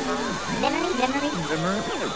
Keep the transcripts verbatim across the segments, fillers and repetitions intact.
Memory, memory, memory.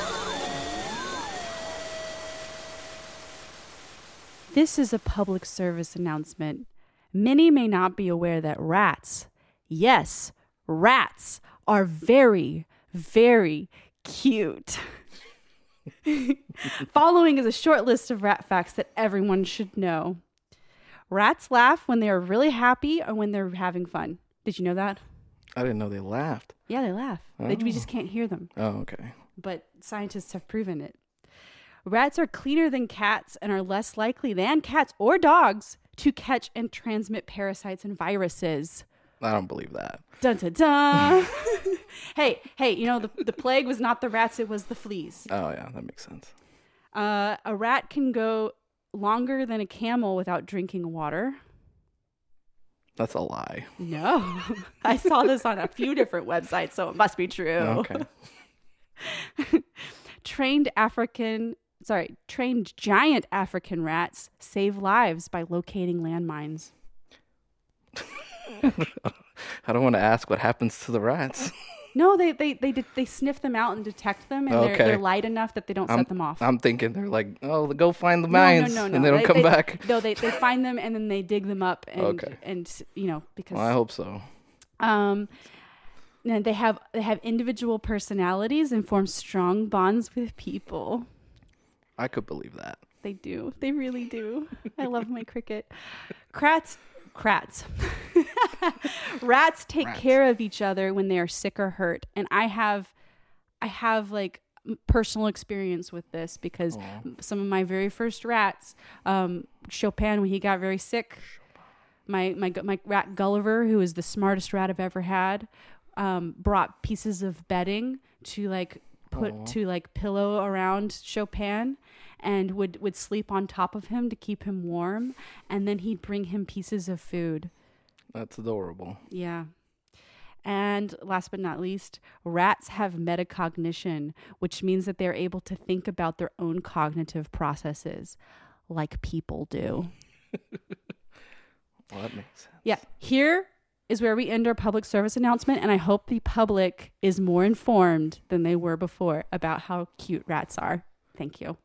This is a public service announcement. Many may not be aware that rats, yes, rats, are very, very cute. Following is a short list of rat facts that everyone should know. Rats laugh when they are really happy or when they're having fun. Did you know that? I didn't know they laughed. Yeah, they laugh. Oh. They, we just can't hear them. Oh, okay. But scientists have proven it. Rats are cleaner than cats and are less likely than cats or dogs to catch and transmit parasites and viruses. I don't believe that. Dun dun dun. hey, hey, you know, the, the plague was not the rats, it was the fleas. Oh, yeah, that makes sense. Uh, a rat can go longer than a camel without drinking water. That's a lie. No. I saw this on a few different websites, so it must be true. Okay. Trained African, sorry, trained giant African rats save lives by locating landmines. I don't want to ask what happens to the rats. No, they they they de- they sniff them out and detect them, and Okay. they're they're light enough that they don't I'm, set them off. I'm thinking they're like, oh, go find the No, mines, no, no, no. and they don't come back. No, they they find them and then they dig them up, and Okay. and you know because Well, I hope so. um, and they have they have individual personalities and form strong bonds with people. I could believe that. They do. They really do. I love my cricket. Crats, crats. Rats take Rats. care of each other when they are sick or hurt. And I have, I have like personal experience with this because Aw. some of my very first rats, um, Chopin, when he got very sick, my, my, my rat Gulliver, who is the smartest rat I've ever had, um, brought pieces of bedding to like put Aw. to like pillow around Chopin and would, would sleep on top of him to keep him warm. And then he'd bring him pieces of food. That's adorable. Yeah. And last but not least, rats have metacognition, which means that they're able to think about their own cognitive processes like people do. Well, that makes sense. Yeah. Here is where we end our public service announcement. And I hope the public is more informed than they were before about how cute rats are. Thank you.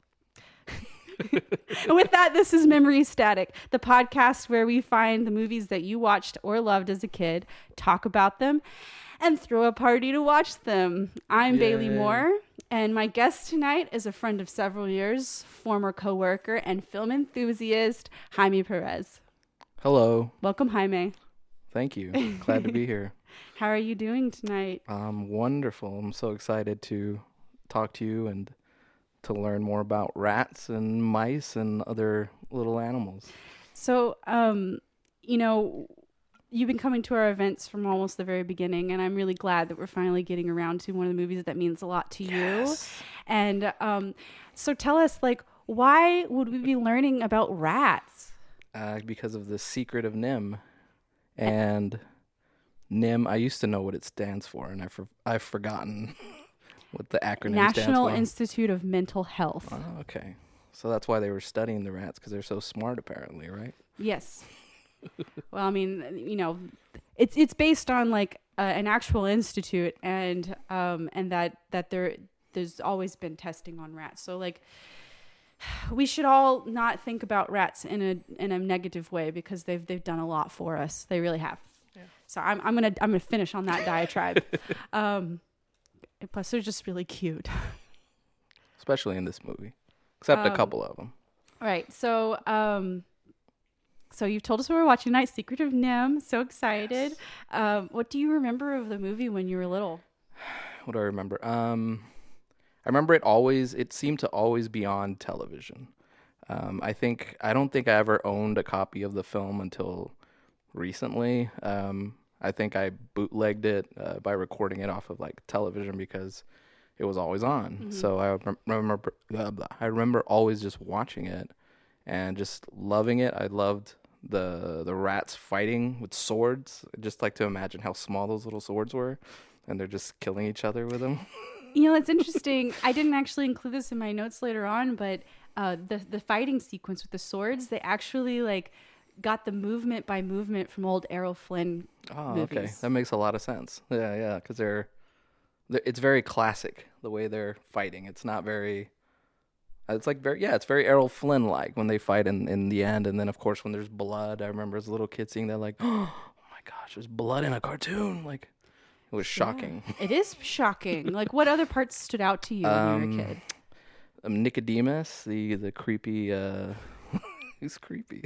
And with that, this is Memory Static, the podcast where we find the movies that you watched or loved as a kid, talk about them, and throw a party to watch them. I'm Yay. Bailey Moore, and my guest tonight is a friend of several years, former coworker and film enthusiast, Jaime Perez. Hello. Welcome, Jaime. Thank you. Glad to be here. How are you doing tonight? Um, wonderful. I'm so excited to talk to you and to learn more about rats and mice and other little animals. So, um, you know, you've been coming to our events from almost the very beginning, and I'm really glad that we're finally getting around to one of the movies that means a lot to Yes. you. And um, so tell us, like, why would we be learning about rats? Uh, because of the Secret of Nim. And Nim, I used to know what it stands for, and I've, for- I've forgotten what the acronym stands National for. Institute of Mental Health. Oh, okay. So that's why they were studying the rats, because they're so smart, apparently, right? Yes. Well, I mean, you know, it's it's based on like uh, an actual institute, and um and that that there there's always been testing on rats. So like, we should all not think about rats in a in a negative way because they've they've done a lot for us. They really have. Yeah. So I'm I'm gonna I'm gonna finish on that diatribe. um, plus they're just really cute. Especially in this movie. Except Um, a couple of them. All right, so um, so you've told us what we're watching tonight, Secret of Nim. So excited. Yes. Um, what do you remember of the movie when you were little? What do I remember? Um, I remember it always, it seemed to always be on television. Um, I think, I don't think I ever owned a copy of the film until recently. Um, I think I bootlegged it uh, by recording it off of like television because it was always on. Mm-hmm. So I rem- remember, blah, blah. I remember always just watching it and just loving it. I loved the the rats fighting with swords. I just like to imagine how small those little swords were, and they're just killing each other with them. You know, it's interesting. I didn't actually include this in my notes later on, but uh, the the fighting sequence with the swords, they actually like got the movement by movement from old Errol Flynn Oh, movies. okay, that makes a lot of sense. Yeah, yeah, because they're th- it's very classic the way they're fighting. It's not very. It's like very yeah. It's very Errol Flynn like when they fight in in the end, and then of course when there's blood. I remember as a little kid seeing that like, oh my gosh, there's blood in a cartoon. Like it was shocking. Yeah, it is shocking. Like what other parts stood out to you when Um, you were a kid? Um, Nicodemus, the the creepy. Uh, he's creepy.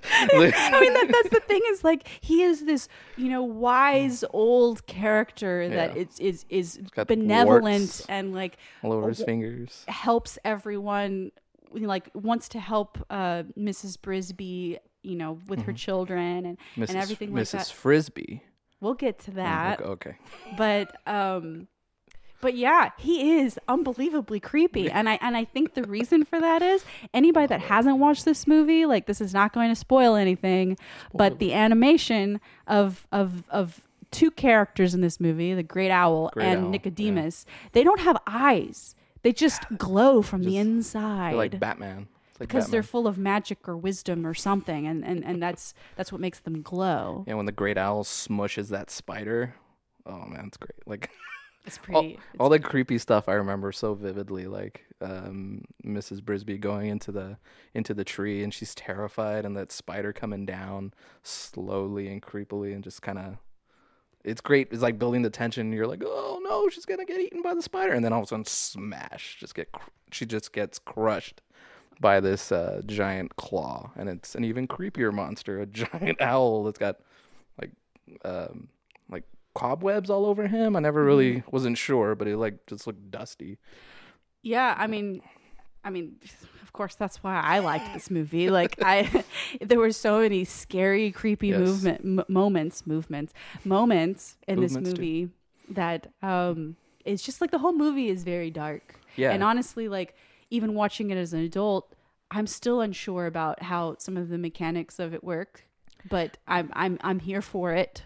I mean, that, that's the thing is like he is this, you know, wise old character that Yeah. is is is got benevolent warts and like all over his w- fingers. helps everyone. Like wants to help uh, Missus Brisby, you know, with her children and Missus and everything like Missus that. Frisbee. We'll get to that, Okay. okay. but um, but yeah, he is unbelievably creepy, and I and I think the reason for that is anybody that hasn't watched this movie, like this is not going to spoil anything, but the animation of of of two characters in this movie, the Great Owl Great and Owl, Nicodemus, they don't have eyes. They just glow from the Just- inside. They're like Batman. It's like because Batman. they're full of magic or wisdom or something, and, and, and that's that's what makes them glow. Yeah, when the great owl smushes that spider. Oh man, it's great. Like It's all, pretty. it's- all the creepy stuff I remember so vividly, like um, Missus Brisby going into the into the tree and she's terrified, and that spider coming down slowly and creepily, and just kind of. It's great. It's like building the tension. You're like, oh no, she's gonna get eaten by the spider, and then all of a sudden, smash! Just get cr- she just gets crushed by this uh, giant claw, and it's an even creepier monster, a giant owl that's got like um, like cobwebs all over him. I never really wasn't sure, but it like just looked dusty. yeah, I mean, I mean, of course, that's why I liked this movie. Like, I, there were so many scary, creepy Yes. movement m- moments, movements, moments in Movements this too. movie that um, it's just like the whole movie is very dark. Yeah. And honestly, like even watching it as an adult, I'm still unsure about how some of the mechanics of it work, but I'm I'm I'm here for it.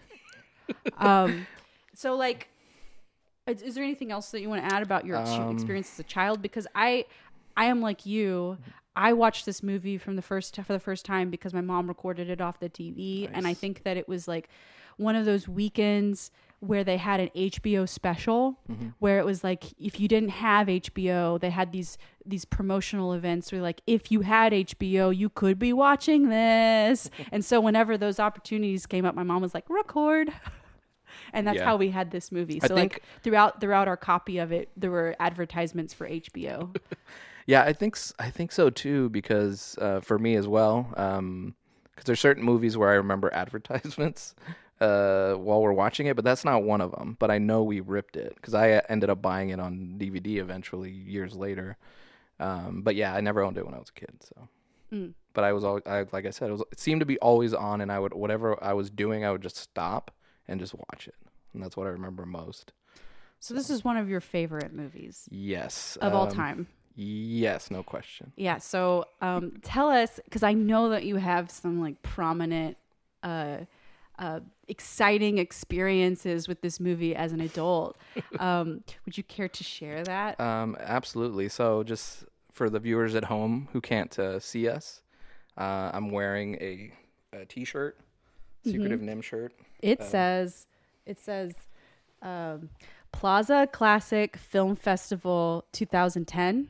um, so like, is, is there anything else that you want to add about your ex- Um, experience as a child? Because I, I am like you. I watched this movie from the first for the first time because my mom recorded it off the T V, and I Nice. think that it was like one of those weekends where they had an H B O special Mm-hmm. where it was like if you didn't have H B O, they had these these promotional events where like if you had H B O, you could be watching this. And so whenever those opportunities came up, my mom was like, record. And that's Yeah. how we had this movie. I So like think- throughout throughout our copy of it, there were advertisements for H B O. Yeah, I think s- I think so too, because uh, for me as well, because there's certain movies where I remember advertisements uh, while we're watching it, but that's not one of them. But I know we ripped it because I uh, ended up buying it on D V D eventually years later. Um, but yeah, I never owned it when I was a kid. So, Mm. but I was always, I, like I said, it was it seemed to be always on, and I would whatever I was doing, I would just stop and just watch it, and that's what I remember most. So this is one of your favorite movies Yes, of all um, time. Yes, no question. Yeah. So um, tell us, because I know that you have some like prominent, uh, uh, exciting experiences with this movie as an adult. Um, would you care to share that? Um, absolutely. So, just for the viewers at home who can't uh, see us, uh, I'm wearing a, a T-shirt, Secretive Nim shirt. It says, it says, um, Plaza Classic Film Festival twenty ten.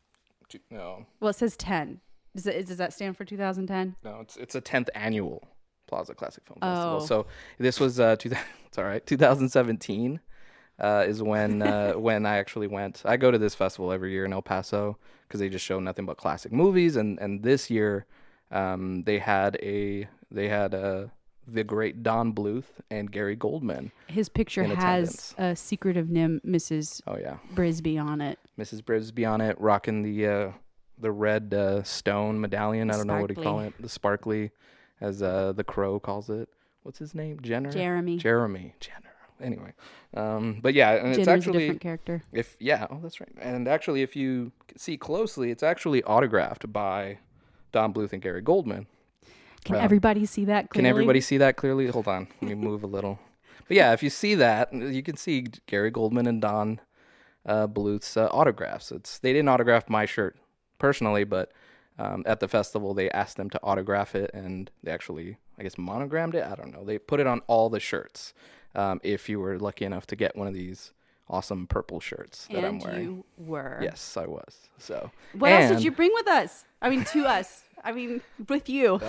T- No, Well, it says ten. Does it, does that stand for two thousand ten? no, it's it's a tenth annual Plaza Classic Film Festival. Oh. So this was uh, two, it's all right. twenty seventeen uh, is when uh, when I actually went. I go to this festival every year in El Paso because they just show nothing but classic movies. And and this year, um, they had a they had a. the great Don Bluth and Gary Goldman. His picture In has a secretive Nim, Missus Oh yeah, Brisby on it. Missus Brisby on it, rocking the uh, the red uh, stone medallion. The I don't know what to call sparkly. it. The sparkly, as uh, the Crow calls it. What's his name? Jenner. Jeremy. Jeremy. Jenner. Anyway, um, but yeah, and it's Jenner's a actually different character. if yeah, oh that's right. And actually, if you see closely, it's actually autographed by Don Bluth and Gary Goldman. Can Um, everybody see that clearly? Can everybody see that clearly? Hold on. Let me move a little. But yeah, if you see that, you can see Gary Goldman and Don uh, Bluth's uh, autographs. It's They didn't autograph my shirt personally, but um, at the festival, they asked them to autograph it, and they actually, I guess, monogrammed it. I don't know. They put it on all the shirts um, if you were lucky enough to get one of these awesome purple shirts that and I'm wearing. you were. Yes, I was. So What else did and you bring with us? I mean, to us. I mean, with you.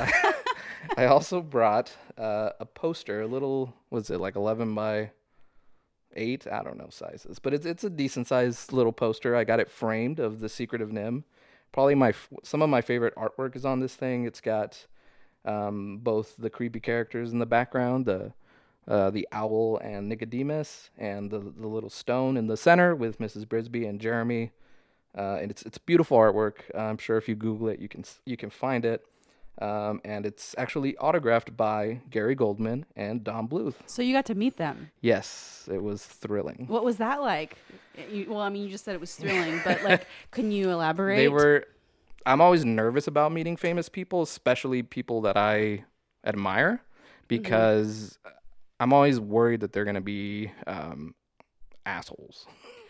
I also brought uh, a poster, a little, was it like eleven by eight? I don't know sizes, but it's it's a decent sized little poster. I got it framed of The Secret of Nim. Probably my some of my favorite artwork is on this thing. It's got um, both the creepy characters in the background, the uh, the owl and Nicodemus, and the the little stone in the center with Missus Brisby and Jeremy. Uh, and it's it's beautiful artwork. I'm sure if you Google it, you can you can find it. Um, and it's actually autographed by Gary Goldman and Don Bluth. So you got to meet them. Yes, it was thrilling. What was that like? You, well, I mean, you just said it was thrilling, but like, can you elaborate? They were. I'm always nervous about meeting famous people, especially people that I admire, because mm-hmm. I'm always worried that they're going to be um, assholes.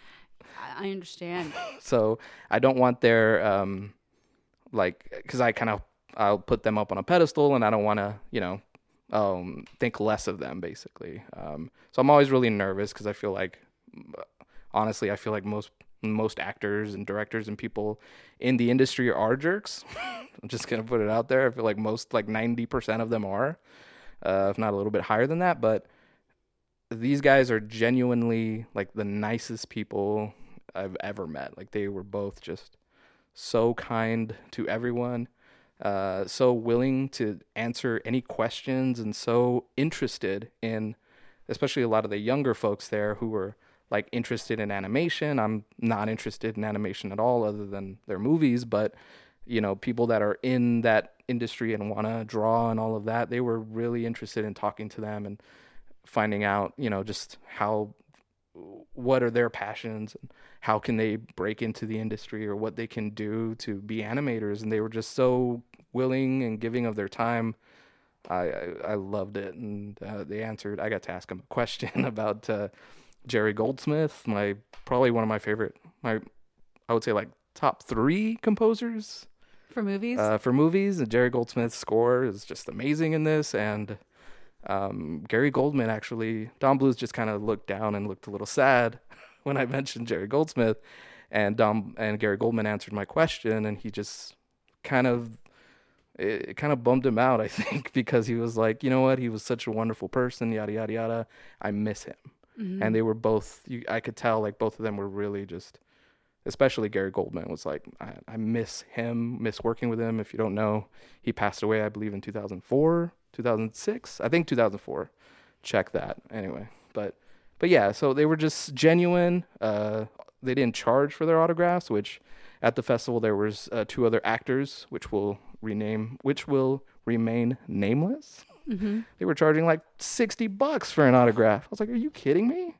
I understand. So I don't want their, um, like, because I kind of, I'll put them up on a pedestal and I don't want to, you know, um, think less of them, basically. Um, so I'm always really nervous because I feel like, honestly, I feel like most most actors and directors and people in the industry are jerks. I'm just going to put it out there. I feel like most, like ninety percent of them are, uh, if not a little bit higher than that. But these guys are genuinely like the nicest people I've ever met. Like they were both just so kind to everyone, uh, so willing to answer any questions, and so interested in, especially a lot of the younger folks there who were like interested in animation. I'm not interested in animation at all other than their movies, but you know, people that are in that industry and want to draw and all of that, they were really interested in talking to them and finding out, you know, just how, what are their passions and how can they break into the industry or what they can do to be animators. And they were just so willing and giving of their time. I, I, I loved it. And uh, they answered, I got to ask them a question about uh, Jerry Goldsmith, my, probably one of my favorite, my, I would say like top three composers. For movies? Uh, for movies. And Jerry Goldsmith's score is just amazing in this. And Um, Gary Goldman actually, Don Bluth just kind of looked down and looked a little sad when I mentioned Jerry Goldsmith, and Don and Gary Goldman answered my question, and he just kind of, it, it kind of bummed him out, I think, because he was like, you know what, he was such a wonderful person, yada yada yada. I miss him, mm-hmm. and they were both. You, I could tell like both of them were really just, especially Gary Goldman was like, I, I miss him, miss working with him. If you don't know, he passed away, I believe, in two thousand four. two thousand six, I think two thousand four. Check that anyway. But but yeah, so they were just genuine. Uh, they didn't charge for their autographs, which at the festival there was uh, two other actors, which will rename, which will remain nameless. Mm-hmm. They were charging like sixty bucks for an autograph. I was like, are you kidding me?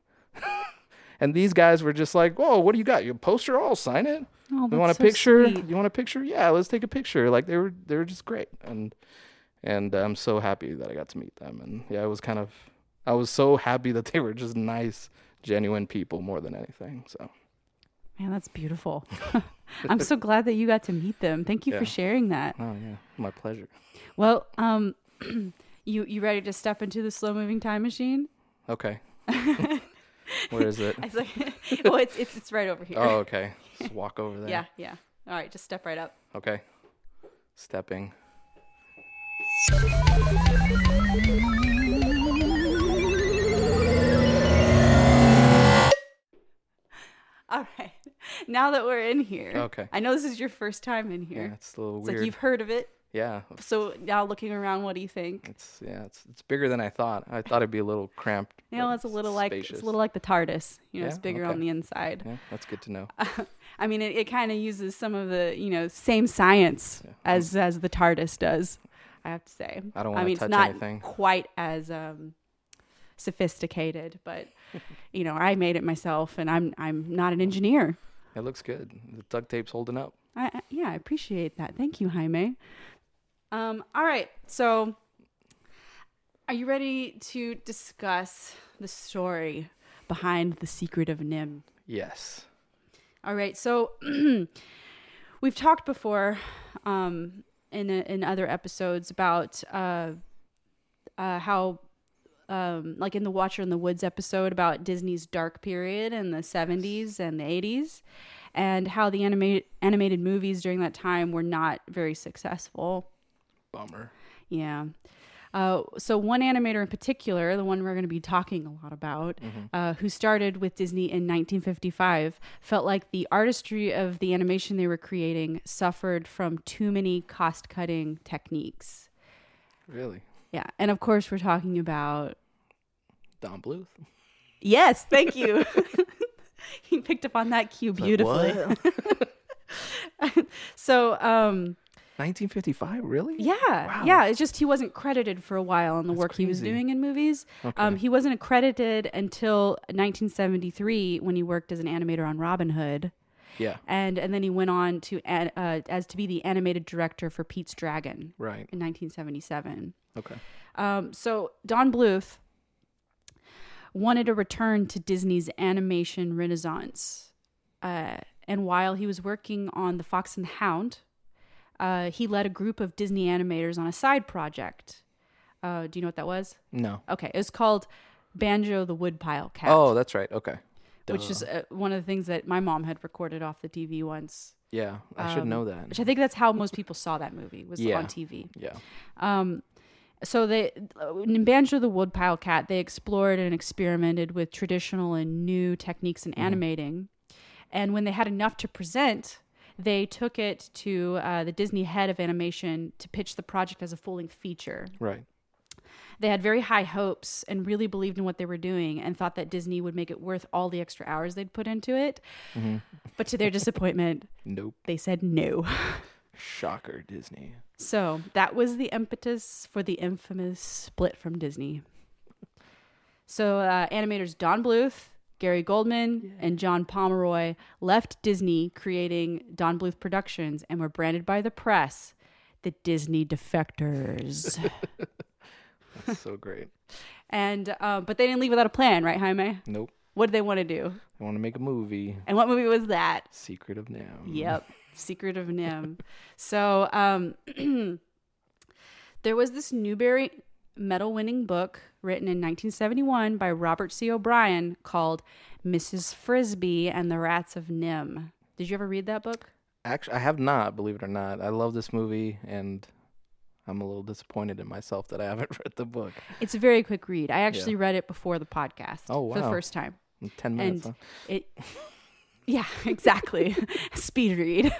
And these guys were just like, whoa, what do you got? You a poster? I'll sign it. Oh, you want a so picture? sweet. You want a picture? Yeah, let's take a picture. Like they were, they were just great. And And I'm so happy that I got to meet them. And yeah, it was kind of, I was so happy that they were just nice, genuine people more than anything. So, man, that's beautiful. I'm so glad that you got to meet them. Thank you yeah. for sharing that. Oh yeah, my pleasure. Well, um, you you ready to step into the slow moving time machine? Okay. Where is it? It's like, well, it's it's it's right over here. Oh, okay. Just walk over there. Yeah, yeah. All right, just step right up. Okay. Stepping. All right. Now that we're in here. Okay. I know this is your first time in here. Yeah, it's a little it's weird. like you've heard of it. Yeah. So now looking around, what do you think? It's yeah, it's it's bigger than I thought. I thought it'd be a little cramped. You know, it's a little like spacious. it's a little like the TARDIS. You know, Yeah? it's bigger Okay. on the inside. Yeah, that's good to know. I mean, it, it kind of uses some of the, you know, same science Yeah. as as the TARDIS does, I have to say. I don't I want mean, to touch it's not anything. quite as um, sophisticated, but you know, I made it myself, and I'm I'm not an engineer. It looks good. The duct tape's holding up. I, I yeah, I appreciate that. Thank you, Jaime. Um, all right, so are you ready to discuss the story behind The Secret of Nim? Yes. All right, so we've talked before um, in a, in other episodes about uh, uh, how um, like in the Watcher in the Woods episode about Disney's dark period in the seventies and the eighties, and how the animated animated movies during that time were not very successful. Bummer. Yeah. Uh, so one animator in particular, the one we're going to be talking a lot about, mm-hmm. uh, who started with Disney in nineteen fifty-five, felt like the artistry of the animation they were creating suffered from too many cost-cutting techniques. Really? Yeah. And of course, we're talking about... Don Bluth. Yes, thank you. He picked up on that cue beautifully. Like, so... Um, nineteen fifty-five, really? Yeah. Wow. Yeah. It's just he wasn't credited for a while on the That's work crazy. he was doing in movies. Okay. Um, he wasn't accredited until nineteen seventy-three when he worked as an animator on Robin Hood. Yeah. And and then he went on to uh, as to be the animated director for Pete's Dragon. Right. In nineteen seventy-seven. Okay. Um, so Don Bluth wanted to return to Disney's animation renaissance. Uh, and while he was working on The Fox and the Hound, Uh, he led a group of Disney animators on a side project. Uh, do you know what that was? No. Okay. It was called Banjo the Woodpile Cat. Oh, that's right. Okay. Which Duh. is uh, one of the things that my mom had recorded off the T V once. Yeah, I should Um, know that. Which I think that's how most people saw that movie, was Yeah. on T V. Yeah. Um, so they, in Banjo the Woodpile Cat, they explored and experimented with traditional and new techniques in Mhm. animating. And when they had enough to present, they took it to uh, the Disney head of animation to pitch the project as a full-length feature. Right. They had very high hopes and really believed in what they were doing and thought that Disney would make it worth all the extra hours they'd put into it. Mm-hmm. But to their disappointment, Nope. they said no. Shocker, Disney. So that was the impetus for the infamous split from Disney. So uh, animators Don Bluth, Gary Goldman, yeah. and John Pomeroy left Disney, creating Don Bluth Productions, and were branded by the press the Disney Defectors. That's so great. And uh, but they didn't leave without a plan, right, Jaime? Nope. What did they want to do? They want to make a movie. And what movie was that? Secret of Nim. Yep, Secret of Nim. So um, there was this Newbery medal-winning book written in nineteen seventy-one by Robert C. O'Brien called Missus Frisbee and the Rats of Nim. Did you ever read that book? Actually, I have not, believe it or not. I love this movie, and I'm a little disappointed in myself that I haven't read the book. It's a very quick read. I actually Yeah. read it before the podcast Oh, for the wow. first time. In ten minutes, And huh? it, yeah, exactly. Speed read.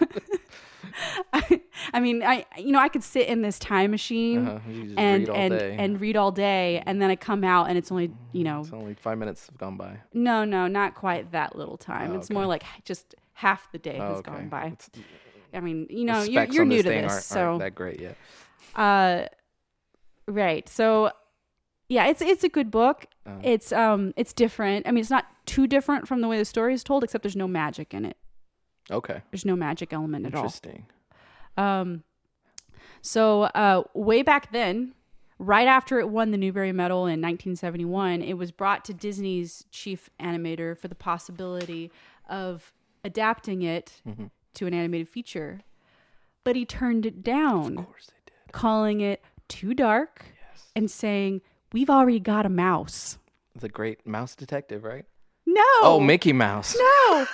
I, I mean, I you know I could sit in this time machine Uh-huh. You just and read all and day. and read all day, and then I come out and it's only you know It's only five minutes have gone by. no no not quite that little time. Oh, it's okay. more like just half the day Oh, has okay. gone by. It's- I mean, you the know, you're specs you're on new this to thing this, aren't, so aren't that great yet. uh, right. So yeah, it's it's a good book. Uh, It's um it's different. I mean, it's not too different from the way the story is told, except there's no magic in it. okay. There's no magic element at all. Interesting. Um, so uh, way back then, right after it won the Newbery Medal in nineteen seventy-one, it was brought to Disney's chief animator for the possibility of adapting it Mm-hmm. to an animated feature. But he turned it down, Of course they did. calling it too dark Yes. and saying, "We've already got a mouse." The great mouse detective, right? No. Oh, Mickey Mouse. No.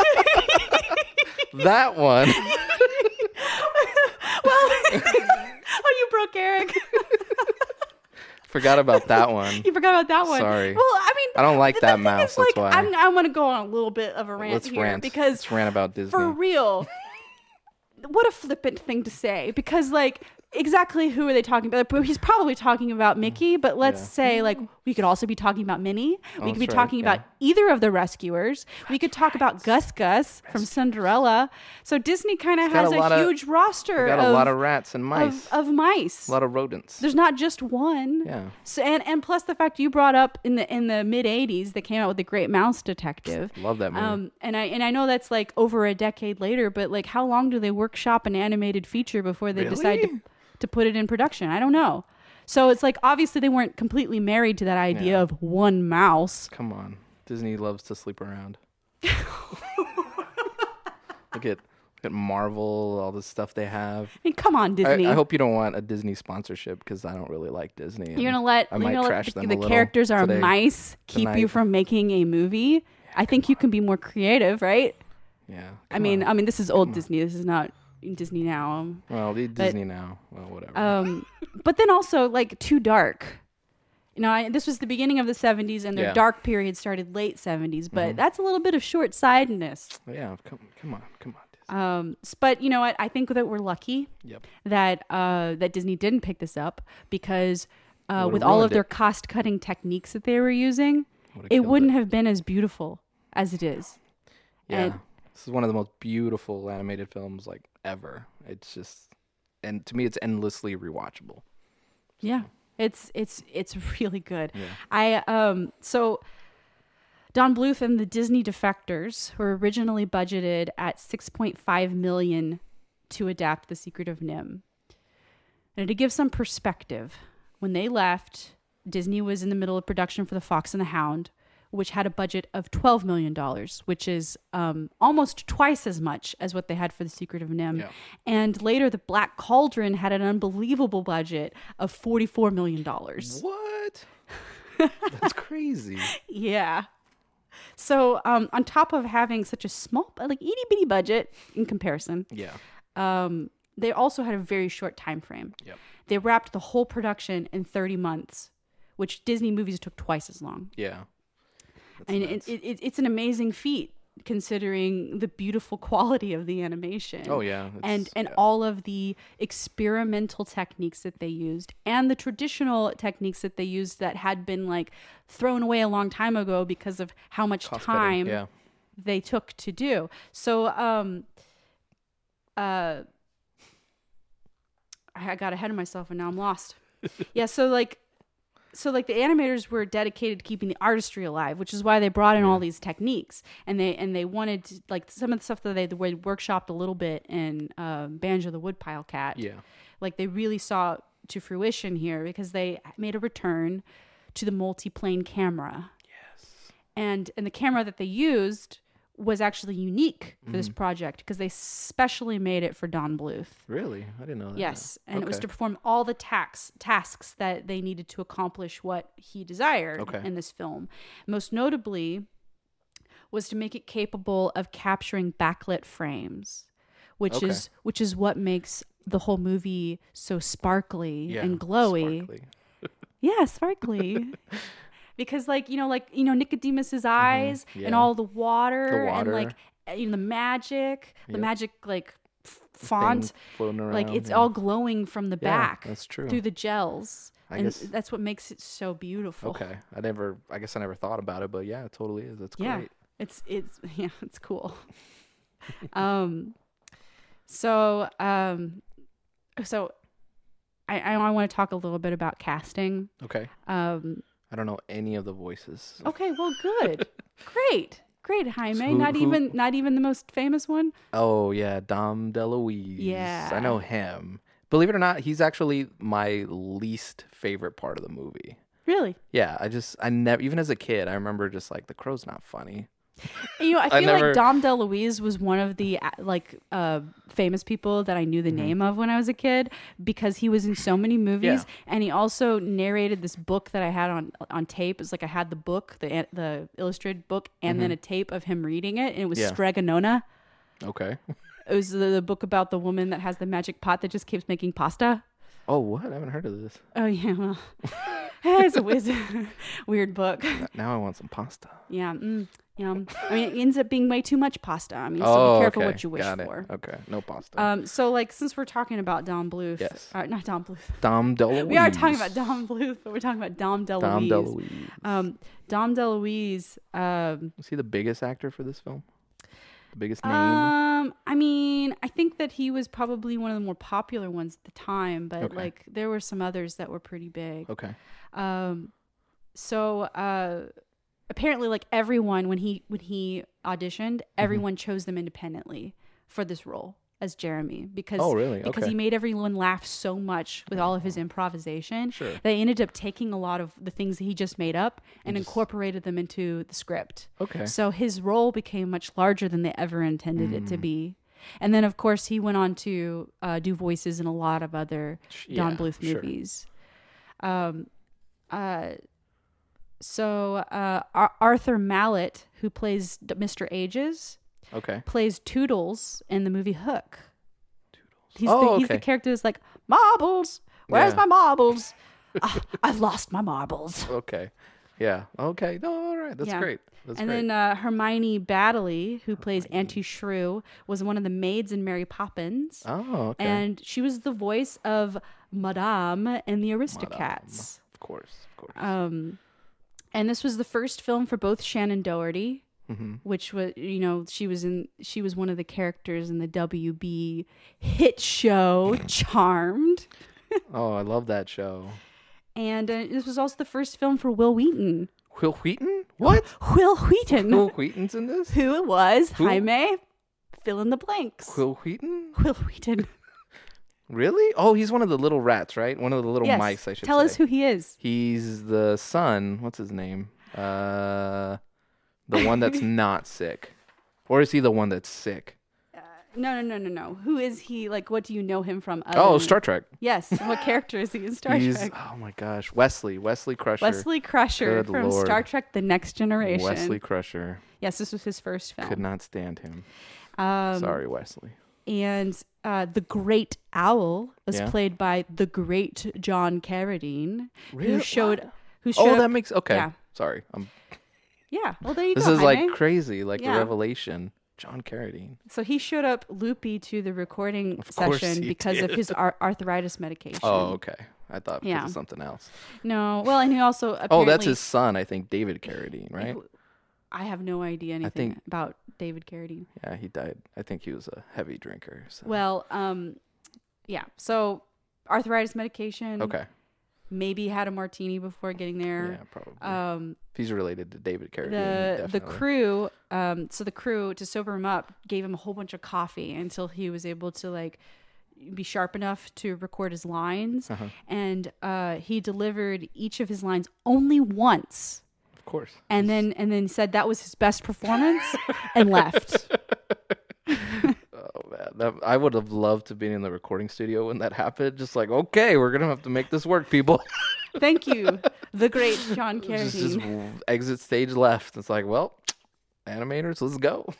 That one. Well, oh, you broke Eric. Forgot about that one. You forgot about that one. Sorry. Well, I mean, I don't like the that thing mouse. is, That's like, why. I'm, I want to go on a little bit of a rant Let's here rant. because Let's rant about Disney. for real, what a flippant thing to say. Because like, exactly who are they talking about? He's probably talking about Mickey, but let's Yeah. say like we could also be talking about Minnie. Oh, we could be that's right, talking yeah. about either of the rescuers. We could talk about Gus Gus from Cinderella. So Disney kind of It's got has a a, lot of- huge roster We got of, a lot of rats and mice. of, of mice. a lot of rodents. There's not just one. Yeah. So and, and plus the fact you brought up in the in the mid eighties they came out with the Great Mouse Detective. Love that movie. Um and I and I know that's like over a decade later, but like how long do they workshop an animated feature before they decide to Really? to put it in production? I don't know. So it's like obviously they weren't completely married to that idea Yeah. of one mouse. Come on. Disney loves to sleep around. Look at At Marvel, all the stuff they have. I mean, come on, I, Disney. I hope you don't want a Disney sponsorship because I don't really like Disney. You're gonna let I you might know, trash let the, them the a little characters are today, mice keep you tonight. from making a movie. I think you can be more creative, right? Yeah. I come mean, on. I mean, this is old Come on. Disney. This is not Disney now. Um, well, the Disney now. Well, whatever. Um, but then also like too dark. You know, I, this was the beginning of the seventies, and their Yeah. dark period started late seventies. But Mhm. that's a little bit of short-sightedness. yeah. Come, come on. Come on. Disney. Um, s- but you know what? I think that we're lucky Yep. that uh, that Disney didn't pick this up because uh, Would've with all of ruined their it. cost-cutting techniques that they were using, Would've it killed wouldn't have been as beautiful as it is. Yeah. and- This is one of the most beautiful animated films like ever. It's just, and to me, it's endlessly rewatchable. Yeah, it's it's it's really good. Yeah. I um so Don Bluth and the Disney Defectors were originally budgeted at six point five million to adapt The Secret of Nim. And to give some perspective, when they left, Disney was in the middle of production for The Fox and the Hound, which had a budget of twelve million dollars, which is um, almost twice as much as what they had for The Secret of Nim. Yeah. And later, The Black Cauldron had an unbelievable budget of forty-four million dollars. What? That's crazy. Yeah. So um, on top of having such a small, like itty bitty budget in comparison, Yeah. um, they also had a very short time frame. Yep. They wrapped the whole production in thirty months, which Disney movies took twice as long. Yeah. That's And it, nuts. it, it, it's an amazing feat considering the beautiful quality of the animation. oh yeah. It's- And and yeah. all of the experimental techniques that they used and the traditional techniques that they used that had been like thrown away a long time ago because of how much Cost-cutting, time Yeah. they took to do. So um uh I got ahead of myself and now I'm lost. yeah, so like so like the animators were dedicated to keeping the artistry alive, which is why they brought in all these techniques, and they and they wanted to, like some of the stuff that they, they workshopped a little bit in um, Banjo the Woodpile Cat. Yeah. Like they really saw to fruition here because they made a return to the multi-plane camera. Yes. And and the camera that they used was actually unique for Mm-hmm. this project because they specially made it for Don Bluth. Really? I didn't know that. Yes, and it was Okay. to perform all the tax, tasks that they needed to accomplish what he desired Okay. in this film. Most notably was to make it capable of capturing backlit frames, which Okay. is which is what makes the whole movie so sparkly Yeah. and glowy. Sparkly. Yeah, sparkly. Because like, you know, like, you know, Nicodemus's eyes and Mm-hmm. Yeah. all the water, water. and like, uh, you know, the magic, the Yep. magic like f- Thing font, floating around. like it's yeah. all glowing from the Yeah, back that's true. through the gels. I and guess- that's what makes it so beautiful. Okay. I never. I guess I never thought about it, but yeah, it totally is. It's Yeah. great. It's it's yeah, it's cool. um so um so I I want to talk a little bit about casting. Okay. Um I don't know any of the voices. okay, well good. Great. Great, Jaime. So who- not who- even not even the most famous one. Oh yeah, Dom DeLuise. Yeah. I know him. Believe it or not, he's actually my least favorite part of the movie. Really? Yeah, I just I never even as a kid I remember just like the crow's not funny. You know, I I feel never- like Dom DeLuise was one of the uh, like uh, famous people that I knew the Mm-hmm. name of when I was a kid because he was in so many movies, Yeah. and he also narrated this book that I had on on tape. It's like I had the book, the the illustrated book, and then a tape of him reading it, and it was Mm-hmm. Yeah. Stregonona. Okay. It was the, the book about the woman that has the magic pot that just keeps making pasta. Oh what? I haven't heard of this. Oh yeah, well, it's a weird, weird book. Now I want some pasta. Yeah, mm, yum. I mean, it ends up being way too much pasta. I mean, so oh, be careful okay. what you wish Got it. for. Okay, no pasta. Um, so like since we're talking about Don Bluth, Yes. uh, not Don Bluth. Dom DeLuise. We are talking about Don Bluth, but we're talking about Dom DeLuise. Dom DeLuise. Um, Dom DeLuise. Um, Is he the biggest actor for this film? The biggest name? um, I mean, I think that he was probably one of the more popular ones at the time, but Okay. like there were some others that were pretty big. okay. Um, so uh, apparently, like everyone when he when he auditioned, Mm-hmm. everyone chose them independently for this role as Jeremy because Oh, really? because Okay. he made everyone laugh so much with all of his improvisation. Sure. They ended up taking a lot of the things that he just made up and just- incorporated them into the script. Okay. So his role became much larger than they ever intended it to Mm. be. And then, of course, he went on to uh, do voices in a lot of other Yeah, Don Bluth sure. movies. Um, uh, so uh, Ar- Arthur Mallet, who plays D- Mister Ages, Okay. plays Toodles in the movie Hook. He's, Oh, the, he's the okay. character that's like, marbles, where's Yeah. my marbles? Ah, I've lost my marbles. Okay. Yeah. Okay. No, all right. That's Yeah. great. That's and great. then uh, Hermione Baddeley, who plays Auntie Shrew, was one of the maids in Mary Poppins. oh, okay. And she was the voice of Madame in the Aristocats. Of course. Of course. Um, and this was the first film for both Shannon Doherty, mm-hmm. which was, you know, she was in, she was one of the characters in the W B hit show Charmed. Oh, I love that show. And uh, this was also the first film for Will Wheaton. Will Wheaton? What? Will Wheaton. Will Wheaton's in this? Who it was? Who? Jaime. Fill in the blanks. Will Wheaton? Will Wheaton. Really? Oh, he's one of the little rats, right? One of the little Yes. mice, I should Tell say. us who he is. He's the son. What's his name? Uh, the one that's not sick. Or is he the one that's sick? No, no, no, no, no. Who is he? Like, what do you know him from? Other Oh, than- Star Trek. Yes. What character is he in Star he's, Trek? Oh my gosh, Wesley. Wesley Crusher. Wesley Crusher Good from Lord. Star Trek: The Next Generation. Wesley Crusher. Yes, this was his first film. Could not stand him. Um, Sorry, Wesley. And uh, the Great Owl was Yeah. played by the great John Carradine, Really? who showed What? who showed Oh, up- that makes okay. Yeah. Sorry. Um, yeah. Well, there you this go. is like Jaime. crazy, like Yeah. a revelation. John Carradine. So he showed up loopy to the recording Of course session he because of did. his ar- arthritis medication. Oh, okay. I thought Yeah. because of something else. No, well, and he also apparently, Oh, that's his son, I think, David Carradine, right? I have no idea anything think- about David Carradine. Yeah, he died. I think he was a heavy drinker. So. Well, um, yeah. So arthritis medication. okay. Maybe had a martini before getting there. Yeah, probably. Um, if he's related to David Carradine, the the definitely. crew, um, so the crew to sober him up gave him a whole bunch of coffee until he was able to like be sharp enough to record his lines, Uh-huh. and uh, he delivered each of his lines only once. Of course. And then and then said that was his best performance and left. Oh man, that, I would have loved to be in the recording studio when that happened. Just like, okay, we're gonna have to make this work, people. Thank you, the great John just, just Carradine. exit stage left. It's like, well, animators, let's go.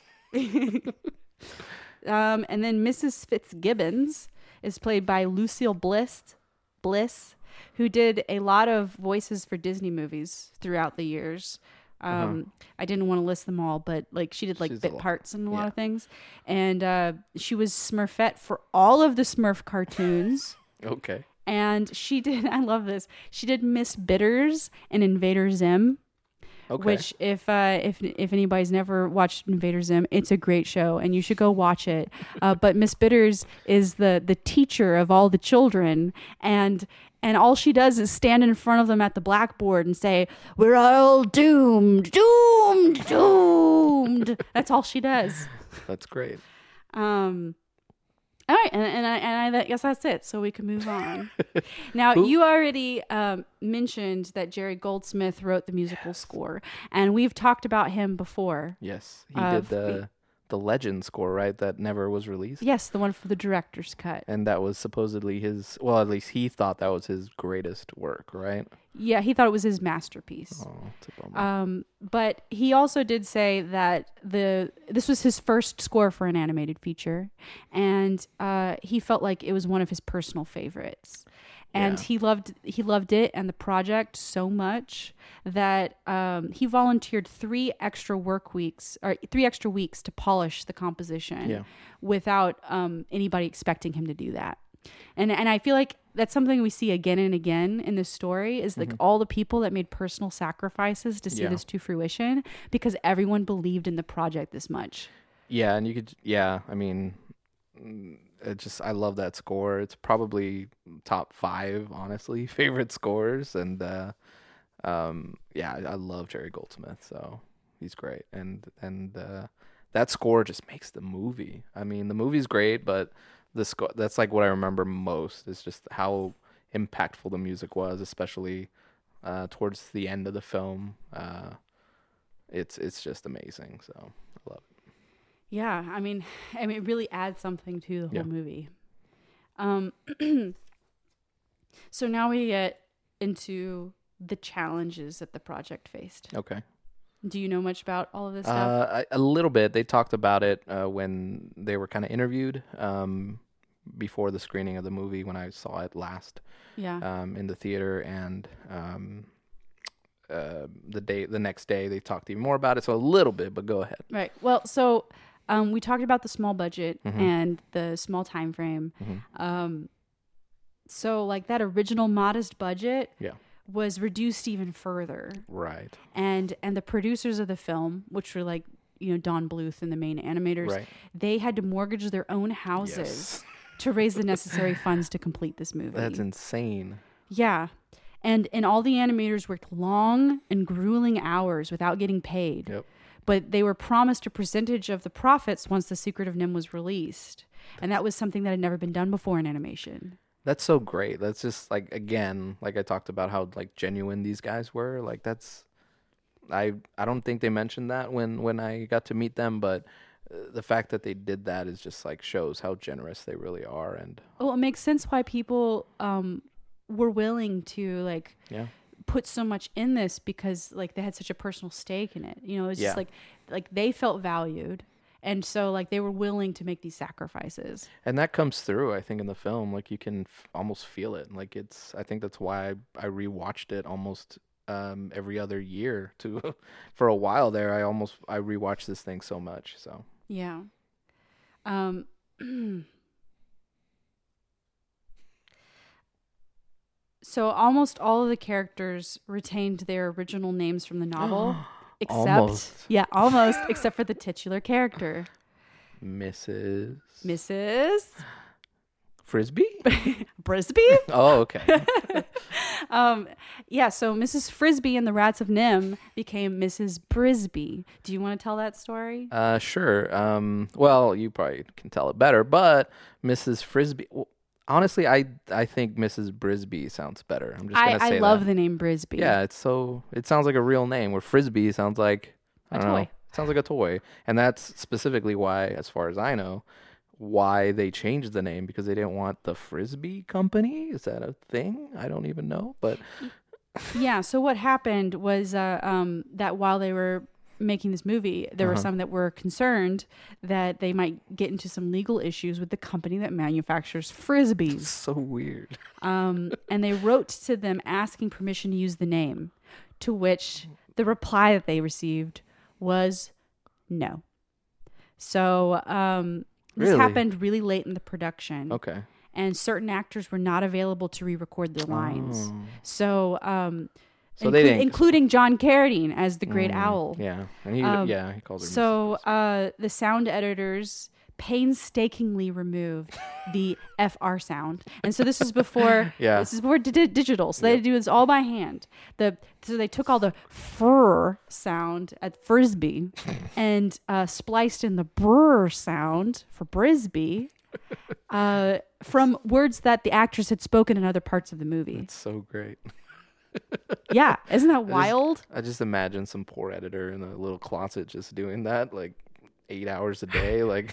Um, and then Missus Fitzgibbons is played by Lucille Bliss, Bliss, who did a lot of voices for Disney movies throughout the years. Um, I didn't want to list them all, but like she did like She's a bit lot- parts in a lot yeah. of things, and uh, she was Smurfette for all of the Smurf cartoons. Okay. And she did, I love this. She did Miss Bitters and Invader Zim. Okay. Which, if uh, if if anybody's never watched Invader Zim, it's a great show, and you should go watch it. Uh, but Miss Bitters is the the teacher of all the children, and and all she does is stand in front of them at the blackboard and say, "We're all doomed, doomed, doomed." That's all she does. That's great. Um. All right, and, and I and I guess that's it. So we can move on. Now, Who- you already um, mentioned that Jerry Goldsmith wrote the musical score, and we've talked about him before. Yes, he Uh, did the the Legend score, right? That never was released. Yes, the one for the director's cut. And that was supposedly his. Well, at least he thought that was his greatest work, right? Yeah, he thought it was his masterpiece. Oh, it's a bummer. Um, but he also did say that the this was his first score for an animated feature, and uh, he felt like it was one of his personal favorites. And Yeah. he loved he loved it and the project so much that um, he volunteered three extra work weeks or three extra weeks to polish the composition Yeah. without um, anybody expecting him to do that. And and I feel like that's something we see again and again in this story is like all the people that made personal sacrifices to see Yeah. this to fruition because everyone believed in the project this much. Yeah, and you could. Yeah, I mean, mm, it just I love that score. It's probably top five, honestly, favorite scores. And uh, um, yeah, I, I love Jerry Goldsmith, so he's great. And and uh, that score just makes the movie. I mean, the movie's great, but the score that's like what I remember most is just how impactful the music was, especially uh, towards the end of the film. Uh, it's it's just amazing. So I love it. Yeah, I mean, I mean, it really adds something to the whole Yeah. movie. Um, so now we get into the challenges that the project faced. Okay. Do you know much about all of this stuff? Uh, a, a little bit. They talked about it uh, when they were kind of interviewed um, before the screening of the movie when I saw it last Yeah. um, in the theater, and um, uh, the day the next day they talked even more about it. So a little bit, but go ahead. Right. Well, so um, we talked about the small budget Mhm. and the small time frame. Mhm. Um, so like that original modest budget Yeah. was reduced even further. Right. And and the producers of the film, which were like, you know, Don Bluth and the main animators, Right. they had to mortgage their own houses Yes. to raise the necessary funds to complete this movie. That's insane. Yeah. And and all the animators worked long and grueling hours without getting paid. Yep. But they were promised a percentage of the profits once The Secret of Nim was released. And that was something that had never been done before in animation. That's so great. That's just like, again, like I talked about how like genuine these guys were. Like that's, I I don't think they mentioned that when when I got to meet them, but uh, the fact that they did that is just like shows how generous they really are. And Well, it makes sense why people um, were willing to like yeah, put so much in this because like they had such a personal stake in it. You know, it's Yeah. just like like they felt valued. And so like they were willing to make these sacrifices. and that comes through, I think, in the film. Like you can f- almost feel it. Like it's, I think that's why I, I rewatched it almost um, every other year to, for a while there. I almost, I rewatched this thing so much. So Yeah. Um So almost all of the characters retained their original names from the novel, except Almost. yeah, almost except for the titular character, Missus Missus Frisbee? Brisby. Oh, okay. um, yeah, so Missus Frisbee and the Rats of Nim became Missus Brisby. Do you want to tell that story? Uh, sure. Um, well, you probably can tell it better, but Missus Frisbee. Well, honestly, I I think Missus Brisby sounds better. I'm just I, gonna say I love that. the name Brisby. Yeah, it's so. It sounds like a real name. Where Frisbee sounds like I A don't know, toy. it sounds like a toy, and that's specifically why, as far as I know, why they changed the name, because they didn't want the Frisbee Company. Is that a thing? I don't even know, but Yeah, so what happened was uh, um, that while they were making this movie, there were Uh-huh. some that were concerned that they might get into some legal issues with the company that manufactures it's Frisbees. so weird. Um, and they wrote to them asking permission to use the name, to which the reply that they received was no. So um, this Really? happened really late in the production, Okay. and certain actors were not available to re-record their lines. Oh. So, um, So they didn't- including John Carradine as the Great Mm, Owl. Yeah, and he Um, yeah he calls her. So Missus uh, the sound editors painstakingly removed the F R sound, and so this is before Yeah. this is before di- digital. So they Yep. had to do this all by hand. The so they took all the fur sound at Frisbee and uh, spliced in the brr sound for Brisbee uh, from words that the actors had spoken in other parts of the movie. It's so great. Yeah, isn't that wild? I just imagine some poor editor in a little closet just doing that, like eight hours a day. Like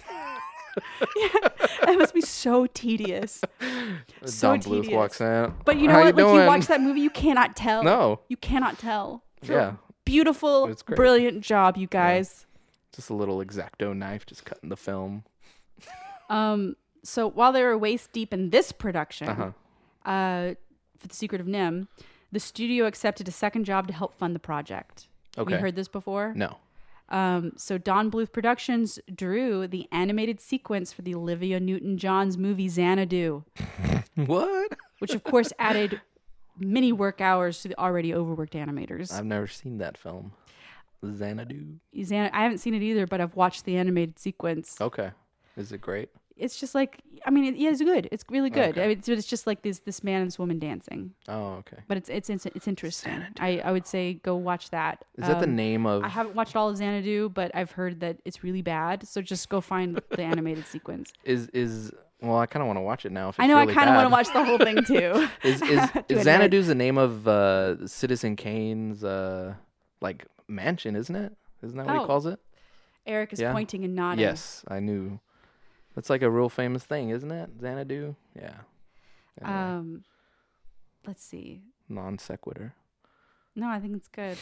That must be so tedious. So Don Bluth tedious. walks in. But you know How what? You like doing? you watch that movie, you cannot tell. No. You cannot tell. Yeah, Beautiful, It's great. brilliant job, you guys. just a little X-Acto knife, just cutting the film. Um, so while they were waist deep in this production, Uh-huh. uh, for The Secret of Nim, the studio accepted a second job to help fund the project. Have Okay. you heard this before? No. Um, so Don Bluth Productions drew the animated sequence for the Olivia Newton-John's movie Xanadu, What? which of course added many work hours to the already overworked animators. I've never seen that film. Xanadu. Xan- I haven't seen it either, but I've watched the animated sequence. Okay. Is it great? It's just like, I mean, it, yeah, it's good. It's really good. Okay. I mean, it's, it's just like this this man and this woman dancing, Oh, okay. but it's it's it's, it's interesting. I, I would say go watch that. Is that the Um, name of? I haven't watched all of Xanadu, but I've heard that it's really bad. So just go find the animated sequence. Is is? Well, I kind of want to watch it now. If it's I know really I kind of want to bad. watch the whole thing too. Is is, to is admit. Xanadu's the name of uh, Citizen Kane's uh, like mansion? Isn't it? Isn't that what Oh. he calls it? Eric is Yeah. pointing and nodding. Yes, I knew. That's like a real famous thing, isn't it? Xanadu? Yeah. Anyway, Um, let's see. non sequitur. No, I think it's good.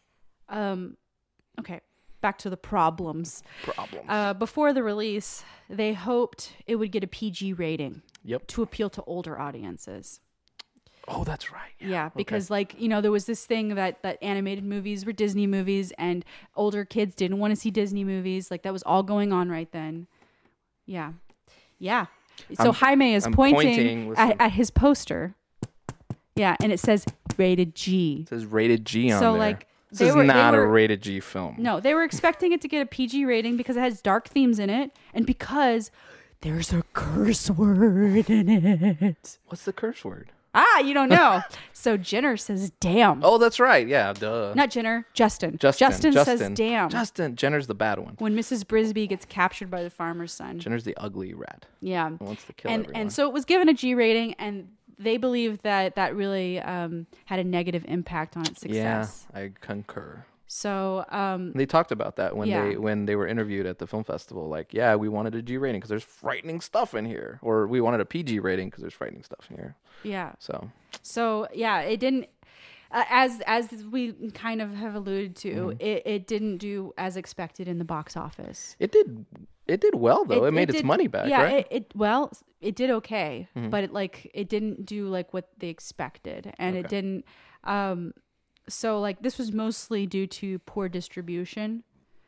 Um, okay, back to the problems. Problems. Uh, before the release, they hoped it would get a P G rating. Yep. To appeal to older audiences. Oh, that's right. Yeah, Yeah, because okay. like, you know, there was this thing that, that animated movies were Disney movies and older kids didn't want to see Disney movies. Like that was all going on right then. Yeah. Yeah. So I'm, Jaime is I'm pointing, pointing at, at his poster. Yeah, and it says rated G. It says rated G on so there. like this they is were, not they were, a rated G film. No, they were expecting it to get a P G rating because it has dark themes in it and because there's a curse word in it. What's the curse word? Ah, you don't know. So Jenner says, damn. Oh, that's right. Yeah, duh. Not Jenner, Justin. Justin. Justin, Justin says, damn. Justin. Jenner's the bad one. When Missus Brisby gets captured by the farmer's son. Jenner's the ugly rat. Yeah. Who wants to kill and, everyone. and so it was given a G rating, and they believe that that really um, had a negative impact on its success. Yeah, I concur. So um, they talked about that when yeah. they when they were interviewed at the film festival. Like, yeah, we wanted a G rating because there's frightening stuff in here, or we wanted a P G rating because there's frightening stuff in here. Yeah. So. So yeah, it didn't. Uh, as as we kind of have alluded to, mm-hmm. it, it didn't do as expected in the box office. It did. It did well though. It, it made it its did, money back. Yeah. Right? It, it well, it did okay, mm-hmm. but it like it didn't do like what they expected, and okay. it didn't. Um, so like this was mostly due to poor distribution.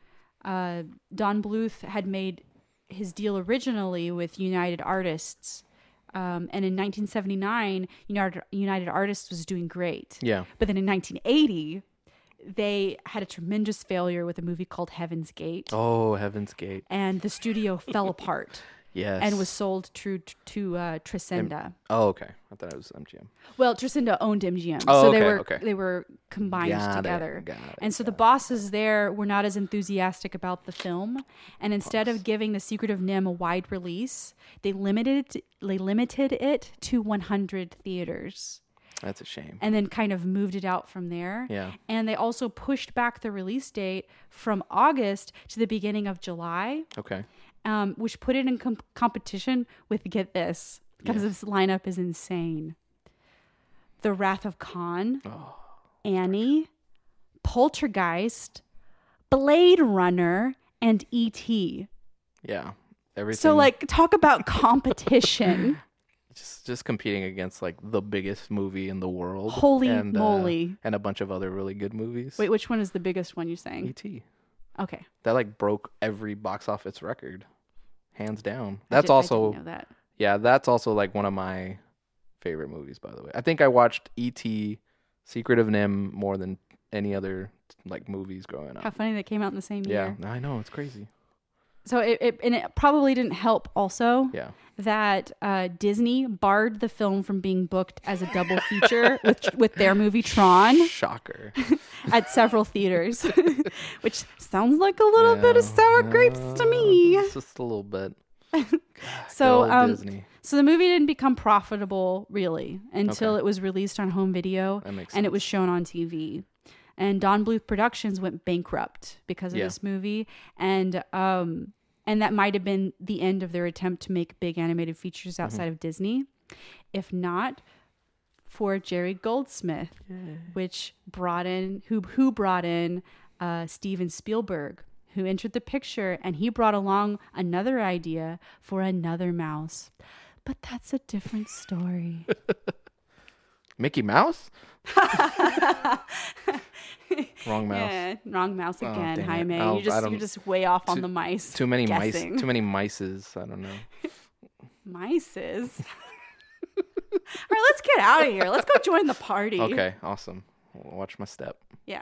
Uh, Don Bluth had made his deal originally with United Artists. Um, and in nineteen seventy-nine, United, United Artists was doing great. Yeah. But then in nineteen eighty, they had a tremendous failure with a movie called Heaven's Gate. Oh, Heaven's Gate. And the studio fell apart. Yes. And was sold to to uh, Tresenda. M- oh, okay. I thought it was M G M. Well, Tresenda owned M G M, oh, so okay, they were okay. they were combined got together. It, got it, and so got the bosses there were not as enthusiastic about the film, and instead Boss. of giving The Secret of Nim a wide release, they limited it, they limited it to one hundred theaters. That's a shame. And then kind of moved it out from there. Yeah. And they also pushed back the release date from August to the beginning of July. Okay. Um, which put it in com- competition with, get this, because yeah. this lineup is insane. The Wrath of Khan, oh. Annie, Poltergeist, Blade Runner, and E T. Yeah. Everything. So, like, talk about competition. Just, just competing against like the biggest movie in the world. Holy and, moly! Uh, and a bunch of other really good movies. Wait, which one is the biggest one you're saying? E T. Okay. That like broke every box office record, hands down. That's I did, also I didn't know that. Yeah, that's also like one of my favorite movies. By the way, I think I watched E T, Secret of Nim more than any other like movies growing up. How funny that came out in the same yeah, year. Yeah, I know, it's crazy. So it, it and it probably didn't help also yeah. that uh, Disney barred the film from being booked as a double feature with with their movie Tron. Shocker. At several theaters, which sounds like a little yeah, bit of sour grapes uh, to me. Just a little bit. so um, Disney. So the movie didn't become profitable really until okay. it was released on home video that makes and sense. It was shown on T V. And Don Bluth Productions went bankrupt because of yeah. this movie, and um, and that might have been the end of their attempt to make big animated features outside mm-hmm. of Disney, if not for Jerry Goldsmith, yeah. which brought in who who brought in uh, Steven Spielberg, who entered the picture, and he brought along another idea for another mouse, but that's a different story. Mickey Mouse. Wrong mouse. Yeah, wrong mouse again, oh, Jaime. you just you're just way off too, on the mice. Too many guessing. mice. Too many mices. I don't know. Mices. All right, let's get out of here. Let's go join the party. Okay, awesome. Watch my step. Yeah.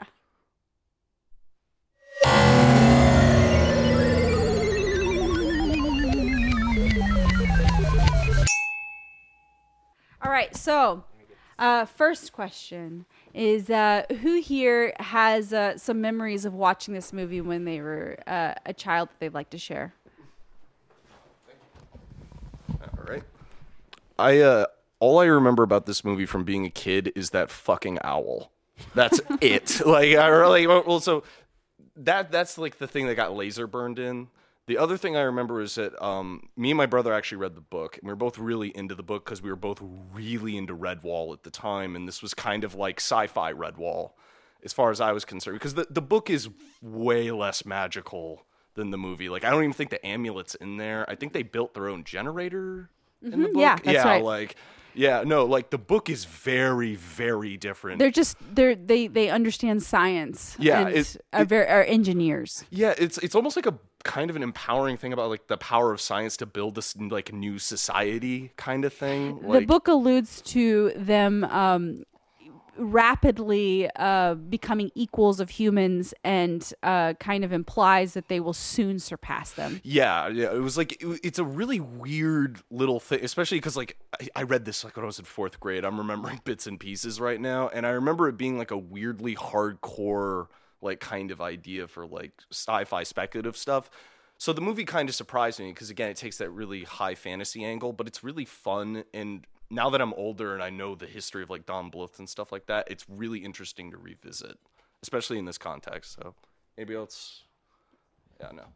All right, so uh, first question is uh, who here has uh, some memories of watching this movie when they were uh, a child that they'd like to share? All right. I uh, all I remember about this movie from being a kid is that fucking owl. That's it. Like I really well. So that that's like the thing that got laser burned in. The other thing I remember is that um, me and my brother actually read the book, and we were both really into the book because we were both really into Redwall at the time, and this was kind of like sci-fi Redwall, as far as I was concerned, because the, the book is way less magical than the movie. Like, I don't even think the amulet's in there. I think they built their own generator in Mm-hmm. the book. Yeah, that's yeah, right. like, yeah, no, like the book is very, very different. They're just they're they they understand science. Yeah, and it- are, it- very, are engineers. Yeah, it's it's almost like a kind of an empowering thing about like the power of science to build this like new society kind of thing. Like, The book alludes to them um, rapidly uh, becoming equals of humans, and uh, kind of implies that they will soon surpass them. Yeah, yeah, it was like it, it's a really weird little thing, especially because like I, I read this like when I was in fourth grade. I'm remembering bits and pieces right now, and I remember it being like a weirdly hardcore like kind of idea for like sci-fi speculative stuff. So the movie kind of surprised me because again, it takes that really high fantasy angle, but it's really fun. And now that I'm older and I know the history of like Don Bluth and stuff like that, it's really interesting to revisit, especially in this context. So maybe let's, yeah, no.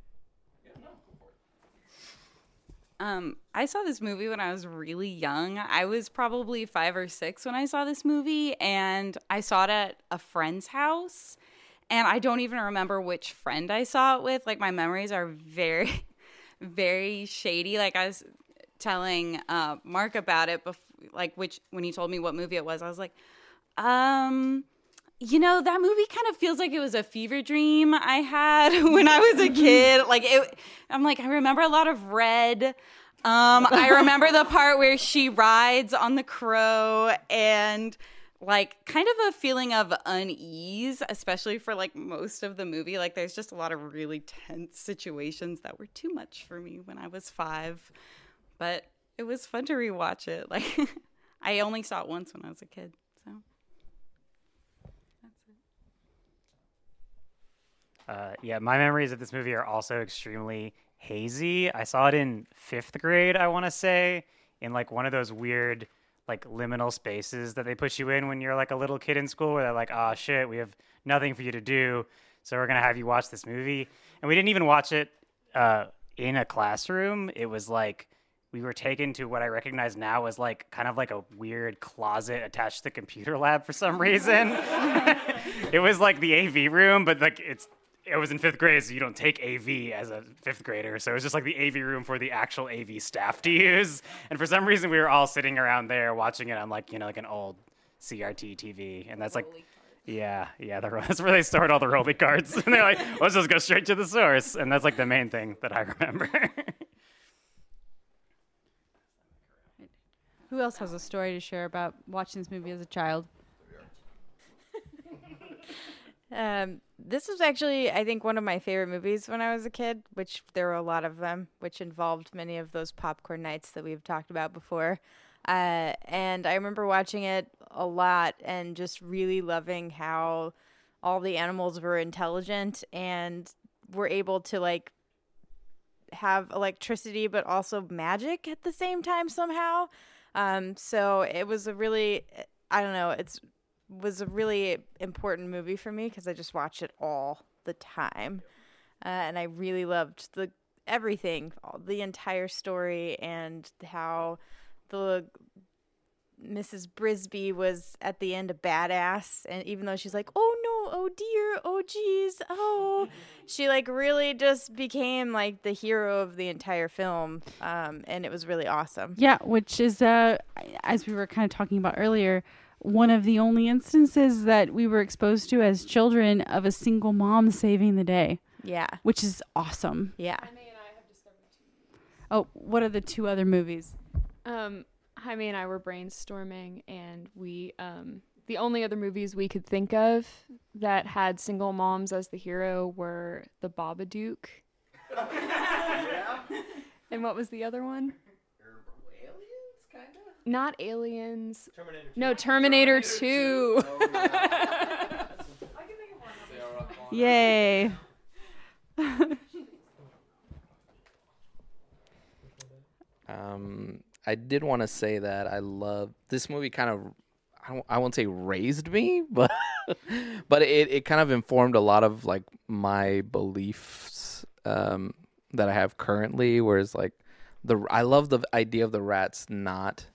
Um, I saw this movie when I was really young. I was probably five or six when I saw this movie, and I saw it at a friend's house. And I don't even remember which friend I saw it with. Like, my memories are very, very shady. Like, I was telling uh, Mark about it, bef- like, which when he told me what movie it was, I was like, um... you know, that movie kind of feels like it was a fever dream I had when I was a kid. Like, it, I'm like, I remember a lot of red. Um, I remember the part where she rides on the crow and, like, kind of a feeling of unease, especially for, like, most of the movie. Like, there's just a lot of really tense situations that were too much for me when I was five. But it was fun to rewatch it. Like, I only saw it once when I was a kid, so... Uh, yeah, my memories of this movie are also extremely hazy. I saw it in fifth grade, I want to say, in like one of those weird like liminal spaces that they put you in when you're like a little kid in school, where they're like, "Oh shit, we have nothing for you to do, so we're gonna have you watch this movie." And we didn't even watch it uh, in a classroom. It was like we were taken to what I recognize now as like kind of like a weird closet attached to the computer lab for some reason. It was like the A V room, but like it's. It was in fifth grade, so you don't take A V as a fifth grader. So it was just like the A V room for the actual A V staff to use. And for some reason, we were all sitting around there watching it on like, you know, like an old C R T T V. And that's like, yeah, yeah, the, that's where they stored all the Rolly cards. And they're like, let's just go straight to the source. And that's like the main thing that I remember. Who else has a story to share about watching this movie as a child? Um, this was actually, I think, one of my favorite movies when I was a kid, which there were a lot of them, which involved many of those popcorn nights that we've talked about before. Uh, and I remember watching it a lot and just really loving how all the animals were intelligent and were able to, like, have electricity but also magic at the same time somehow. Um, so it was a really, I don't know, it's was a really important movie for me because I just watched it all the time. Uh, and I really loved the everything, all, the entire story, and how the Missus Brisby was at the end a badass. And even though she's like, oh no, oh dear, oh geez, oh, she like really just became like the hero of the entire film. Um, and it was really awesome. Yeah, which is, uh, as we were kind of talking about earlier, one of the only instances that we were exposed to as children of a single mom saving the day, Yeah. which is awesome. Yeah. Jaime and I have discovered two. Oh, what are the two other movies? Um, Jaime and I were brainstorming, and we um, the only other movies we could think of that had single moms as the hero were The Babadook. Yeah. And what was the other one? Aliens, kind of. Not Aliens. Terminator. No, Terminator two. Yay. Um, I did want to say that I love this movie. Kind of, I won't, I won't say raised me, but but it, it kind of informed a lot of like my beliefs um, that I have currently. Whereas like the I love the idea of the rats not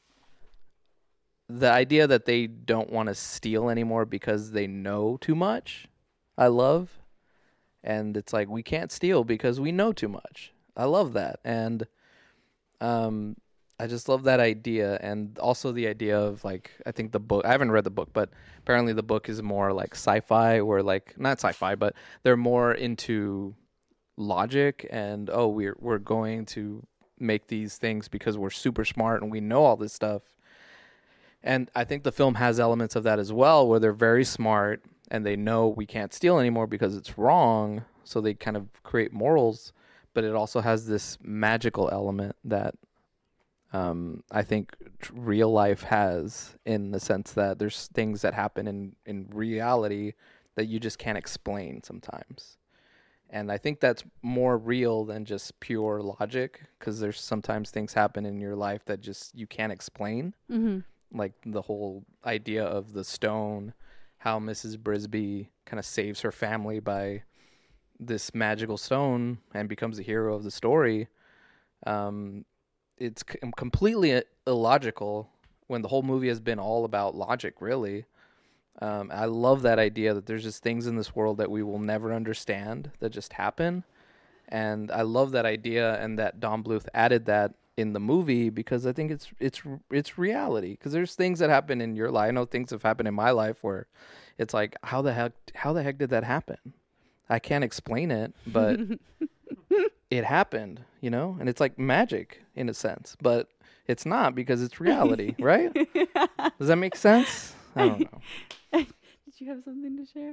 the idea that they don't want to steal anymore because they know too much. I love, and it's like we can't steal because we know too much. I love that, and um. I just love that idea, and also the idea of like I think the book. I haven't read the book, but apparently the book is more like sci-fi, or like not sci-fi, but they're more into logic and oh, we're we're going to make these things because we're super smart and we know all this stuff. And I think the film has elements of that as well, where they're very smart and they know we can't steal anymore because it's wrong, so they kind of create morals. But it also has this magical element that. Um, I think tr- real life has, in the sense that there's things that happen in, in reality that you just can't explain sometimes. And I think that's more real than just pure logic, because there's sometimes things happen in your life that just you can't explain. Mm-hmm. Like the whole idea of the stone, how Missus Brisby kind of saves her family by this magical stone and becomes the hero of the story. Um, It's c- completely illogical when the whole movie has been all about logic, really. Um, I love that idea that there's just things in this world that we will never understand that just happen. And I love that idea, and that Don Bluth added that in the movie because I think it's it's it's reality. Because there's things that happen in your life. I know things have happened in my life where it's like, how the heck how the heck did that happen? I can't explain it, but it happened, you know? And it's like magic in a sense, but it's not because it's reality, right? Does that make sense? I don't know. Did you have something to share?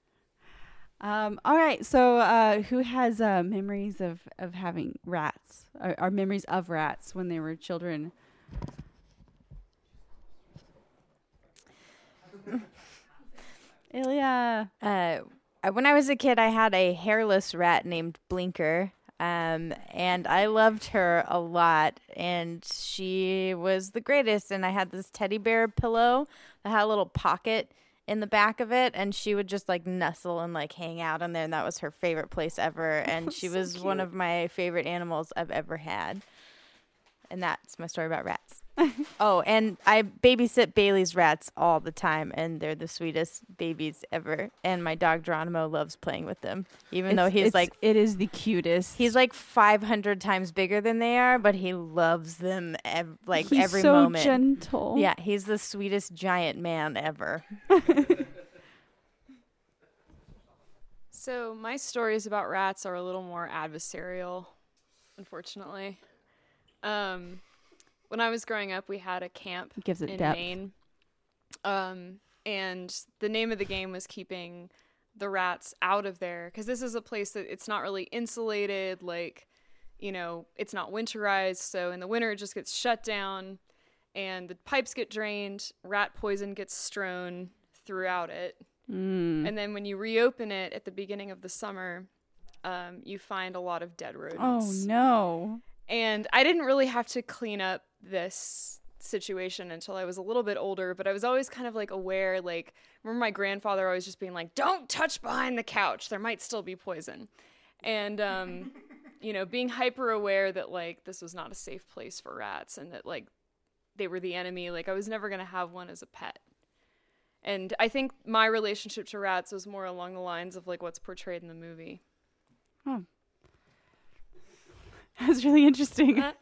Um, all right. So, uh, who has uh, memories of, of having rats, or, or memories of rats when they were children? Ilya. Uh, I- when I was a kid, I had a hairless rat named Blinker. Um, and I loved her a lot, and she was the greatest. And I had this teddy bear pillow that had a little pocket in the back of it, and she would just like nestle and like hang out in there, and that was her favorite place ever. And she so was cute. one of my favorite animals I've ever had. And that's my story about rats. Oh, and I babysit Bailey's rats all the time, and they're the sweetest babies ever. And my dog Geronimo loves playing with them, even It's- though he's it's- like it is the cutest. he's like five hundred times bigger than they are, but he loves them ev- like He's every so moment. gentle. Yeah, he's the sweetest giant man ever. So my stories about rats are a little more adversarial, unfortunately. Um, when I was growing up, we had a camp Gives it in depth. Maine. Um, and the name of the game was keeping the rats out of there, because this is a place that it's not really insulated, like, you know, it's not winterized, so in the winter it just gets shut down, and the pipes get drained, rat poison gets strewn throughout it. Mm. And then when you reopen it at the beginning of the summer, um, you find a lot of dead Oh rodents. no. And I didn't really have to clean up this situation until I was a little bit older, but I was always kind of like aware, like, remember my grandfather always just being like, don't touch behind the couch, there might still be poison. And, um, you know, being hyper aware that like this was not a safe place for rats, and that like they were the enemy. Like I was never going to have one as a pet. And I think my relationship to rats was more along the lines of like what's portrayed in the movie. Oh. That's really interesting. Huh?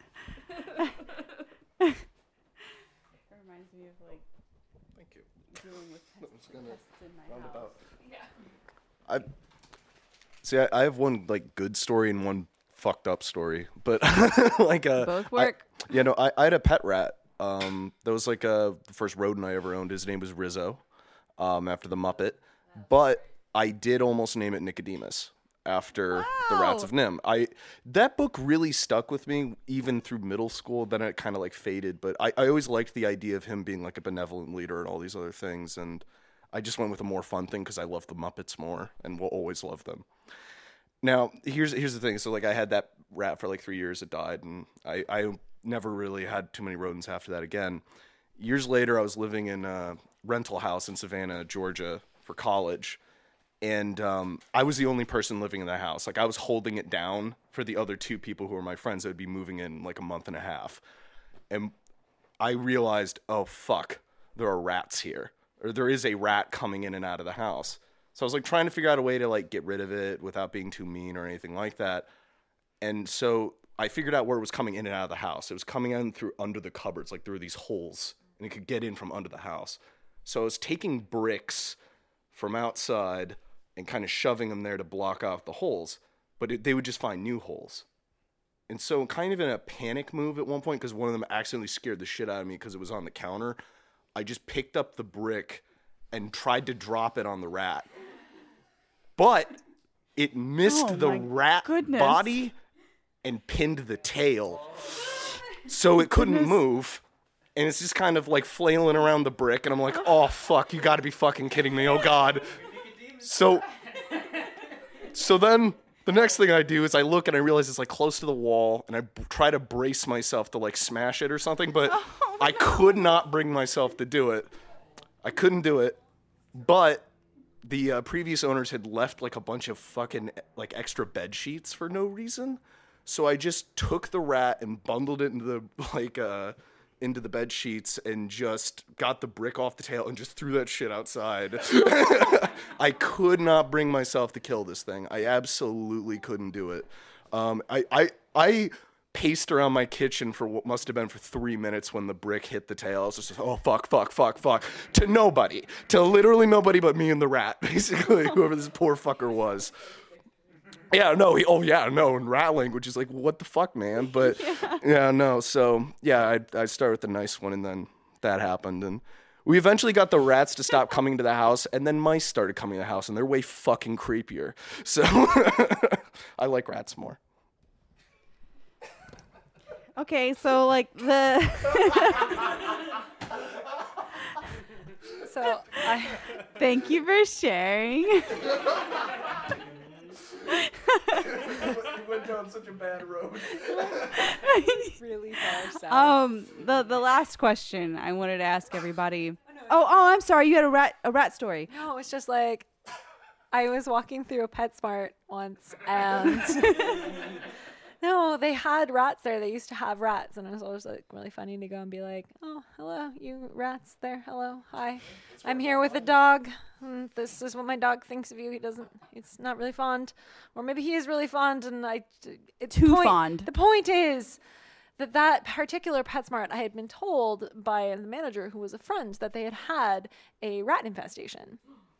It reminds me of like Thank you. dealing with pests, pests in my house. Roundabout. I see. I, I have one like good story and one fucked up story, but like uh, Both I- work. yeah, no, I, I had a pet rat. Um, that was like uh the first rodent I ever owned. His name was Rizzo, um, after the Muppet. But I did almost name it Nicodemus after the Rats of Nim. I that book really stuck with me even through middle school. Then it kind of like faded, but I, I always liked the idea of him being like a benevolent leader and all these other things. And I just went with a more fun thing because I love the Muppets more and will always love them. Now, here's here's the thing. So, like, I had that rat for like three years. It died, and I, I never really had too many rodents after that again. Years later, I was living in uh, rental house in Savannah, Georgia for college. And um, I was the only person living in the house. Like, I was holding it down for the other two people who were my friends that would be moving in like a month and a half. And I realized, oh, fuck, there are rats here. Or there is a rat coming in and out of the house. So I was like trying to figure out a way to like get rid of it without being too mean or anything like that. And so I figured out where it was coming in and out of the house. It was coming in through under the cupboards, like through these holes, and it could get in from under the house. So I was taking bricks from outside and kind of shoving them there to block off the holes, but it, they would just find new holes. And so kind of in a panic move at one point, because one of them accidentally scared the shit out of me because it was on the counter, I just picked up the brick and tried to drop it on the rat. But it missed Oh the my rat goodness. body and pinned the tail. So it couldn't Goodness. move. And it's just kind of like flailing around the brick. And I'm like, oh, fuck, you got to be fucking kidding me. Oh, God. So, so then the next thing I do is I look and I realize it's like close to the wall. And I b- try to brace myself to like smash it or something. But Oh, I could not bring myself to do it. I couldn't do it. But the uh, previous owners had left like a bunch of fucking like extra bed sheets for no reason. So I just took the rat and bundled it into the like uh into the bed sheets and just got the brick off the tail and just threw that shit outside. I could not bring myself to kill this thing. I absolutely couldn't do it. Um, I, I, I paced around my kitchen for what must have been for three minutes when the brick hit the tail. I was just, oh, fuck, fuck, fuck, fuck. To nobody. To literally nobody but me and the rat, basically, whoever this poor fucker was. Yeah, no, he, oh, yeah, no, in rat language, is like, what the fuck, man? But, yeah, yeah no, so, yeah, I I started with the nice one, and then that happened, and we eventually got the rats to stop coming to the house, and then mice started coming to the house, and they're way fucking creepier. So, I like rats more. Okay, so like the So I, thank you for sharing. You went down such a bad road. really far south. Um, the the last question I wanted to ask everybody. Oh, oh, I'm sorry. You had a rat a rat story. No, it's just like I was walking through a PetSmart once, and no, they had rats there. They used to have rats, and it was always like really funny to go and be like, "Oh, hello, you rats there. Hello, hi. I'm here with a dog. And this is what my dog thinks of you. He doesn't. He's not really fond, or maybe he is really fond, and I it's Too point, fond. The point is." That that particular PetSmart, I had been told by the manager, who was a friend, that they had had a rat infestation,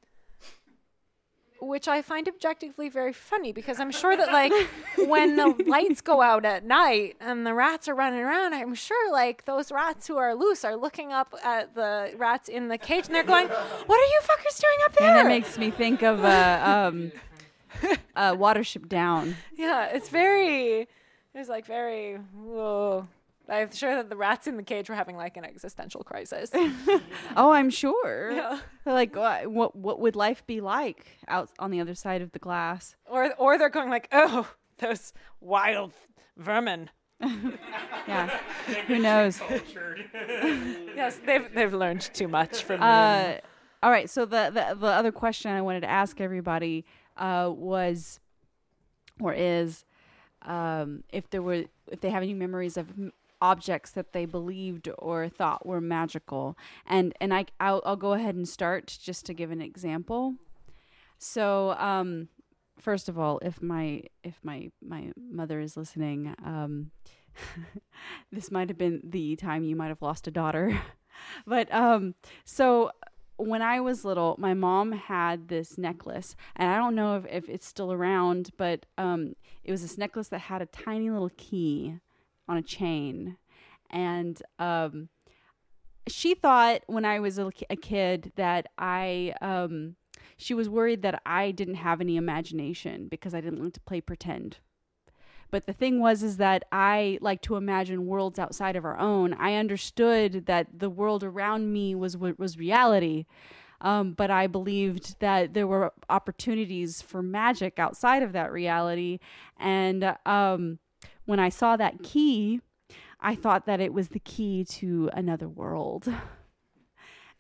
which I find objectively very funny, because I'm sure that like when the lights go out at night and the rats are running around, I'm sure like those rats who are loose are looking up at the rats in the cage and they're going, "What are you fuckers doing up there?" And that makes me think of uh, um, uh, Watership Down. Yeah, it's very. It was like very, whoa. I'm sure that the rats in the cage were having like an existential crisis. Oh, I'm sure. Yeah. They're like, what, what what would life be like out on the other side of the glass? Or or they're going like, oh, those wild vermin. Yeah. Who knows? Yes, they've they've learned too much from me. Uh, all right. So the, the the other question I wanted to ask everybody uh, was, or is, um, if there were, if they have any memories of m- objects that they believed or thought were magical, and and I I'll, I'll go ahead and start just to give an example. So, um, first of all, if my if my my mother is listening, um, this might have been the time you might have lost a daughter. But um, so when I was little, my mom had this necklace, and I don't know if, if it's still around, but um, it was this necklace that had a tiny little key on a chain. And um, she thought when I was a, a kid that I, um, she was worried that I didn't have any imagination because I didn't like to play pretend. But the thing was, is that I like to imagine worlds outside of our own. I understood that the world around me was was reality, um, but I believed that there were opportunities for magic outside of that reality. And um, when I saw that key, I thought that it was the key to another world.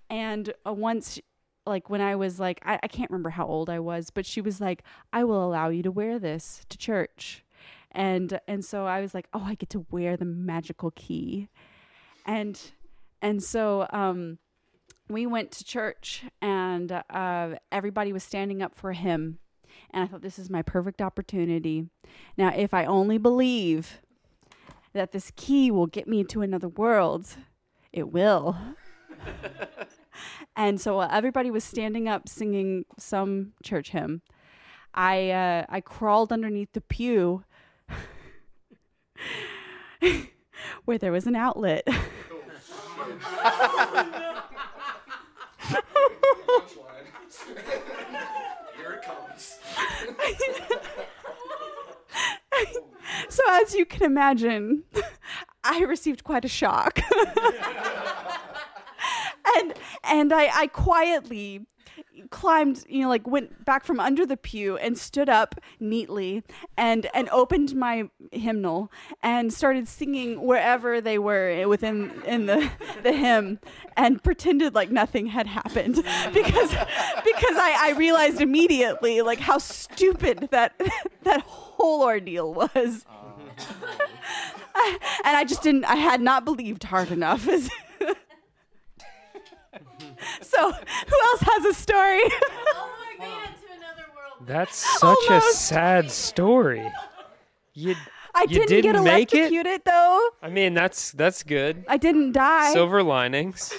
And uh, once, like when I was like, I, I can't remember how old I was, but she was like, I will allow you to wear this to church. And and so I was like, oh, I get to wear the magical key. And and so um, we went to church, and uh, everybody was standing up for a hymn. And I thought, this is my perfect opportunity. Now, if I only believe that this key will get me into another world, it will. And so while everybody was standing up singing some church hymn, I uh, I crawled underneath the pew where there was an outlet. Here it comes. So as you can imagine, I received quite a shock. and and I, I quietly climbed, you know, like went back from under the pew and stood up neatly and and opened my hymnal and started singing wherever they were within in the the hymn, and pretended like nothing had happened because because I, I realized immediately like how stupid that that whole ordeal was. I, and I just didn't I had not believed hard enough. So, who else has a story? Oh my God, to another world. That's such a Almost. sad story. You, I you didn't, didn't get make it? electrocuted, though. I mean, that's that's good. I didn't die. Silver linings.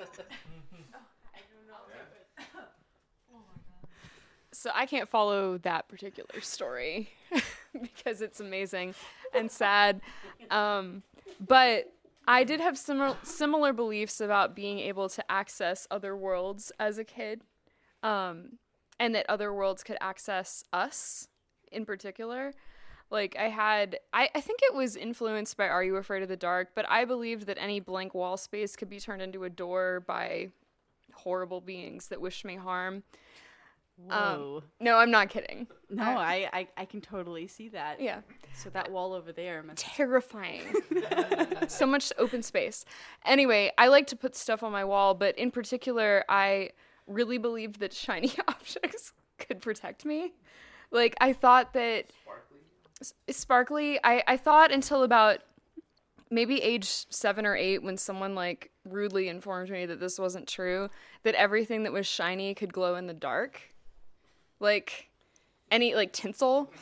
So I can't follow that particular story because it's amazing and sad. Um, but I did have similar similar beliefs about being able to access other worlds as a kid, um, and that other worlds could access us in particular. Like I had, I, I think it was influenced by Are You Afraid of the Dark, but I believed that any blank wall space could be turned into a door by horrible beings that wished me harm. Whoa. Um, no, I'm not kidding. No, I, I, I can totally see that. Yeah. So that wall over there must Terrifying. So much open space. Anyway, I like to put stuff on my wall, but in particular, I really believed that shiny objects could protect me. Like, I thought that... Sparkly? Sparkly. I, I thought until about maybe age seven or eight when someone, like, rudely informed me that this wasn't true, that everything that was shiny could glow in the dark. Like, any, like, tinsel.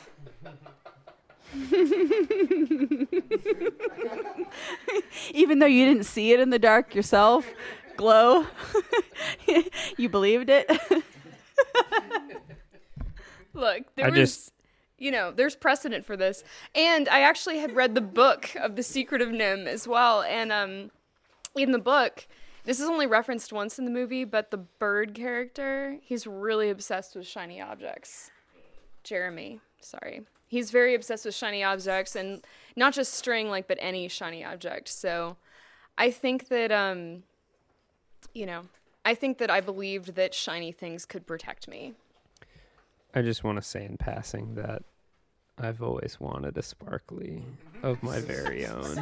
Even though you didn't see it in the dark yourself, glow, you believed it. Look, there I was, just- you know, there's precedent for this. And I actually had read the book of The Secret of Nim as well. And um, in the book, this is only referenced once in the movie, but the bird character, he's really obsessed with shiny objects. Jeremy, sorry. He's very obsessed with shiny objects, and not just string, like, but any shiny object. So I think that, um, you know, I think that I believed that shiny things could protect me. I just want to say in passing that I've always wanted a sparkly of my very own.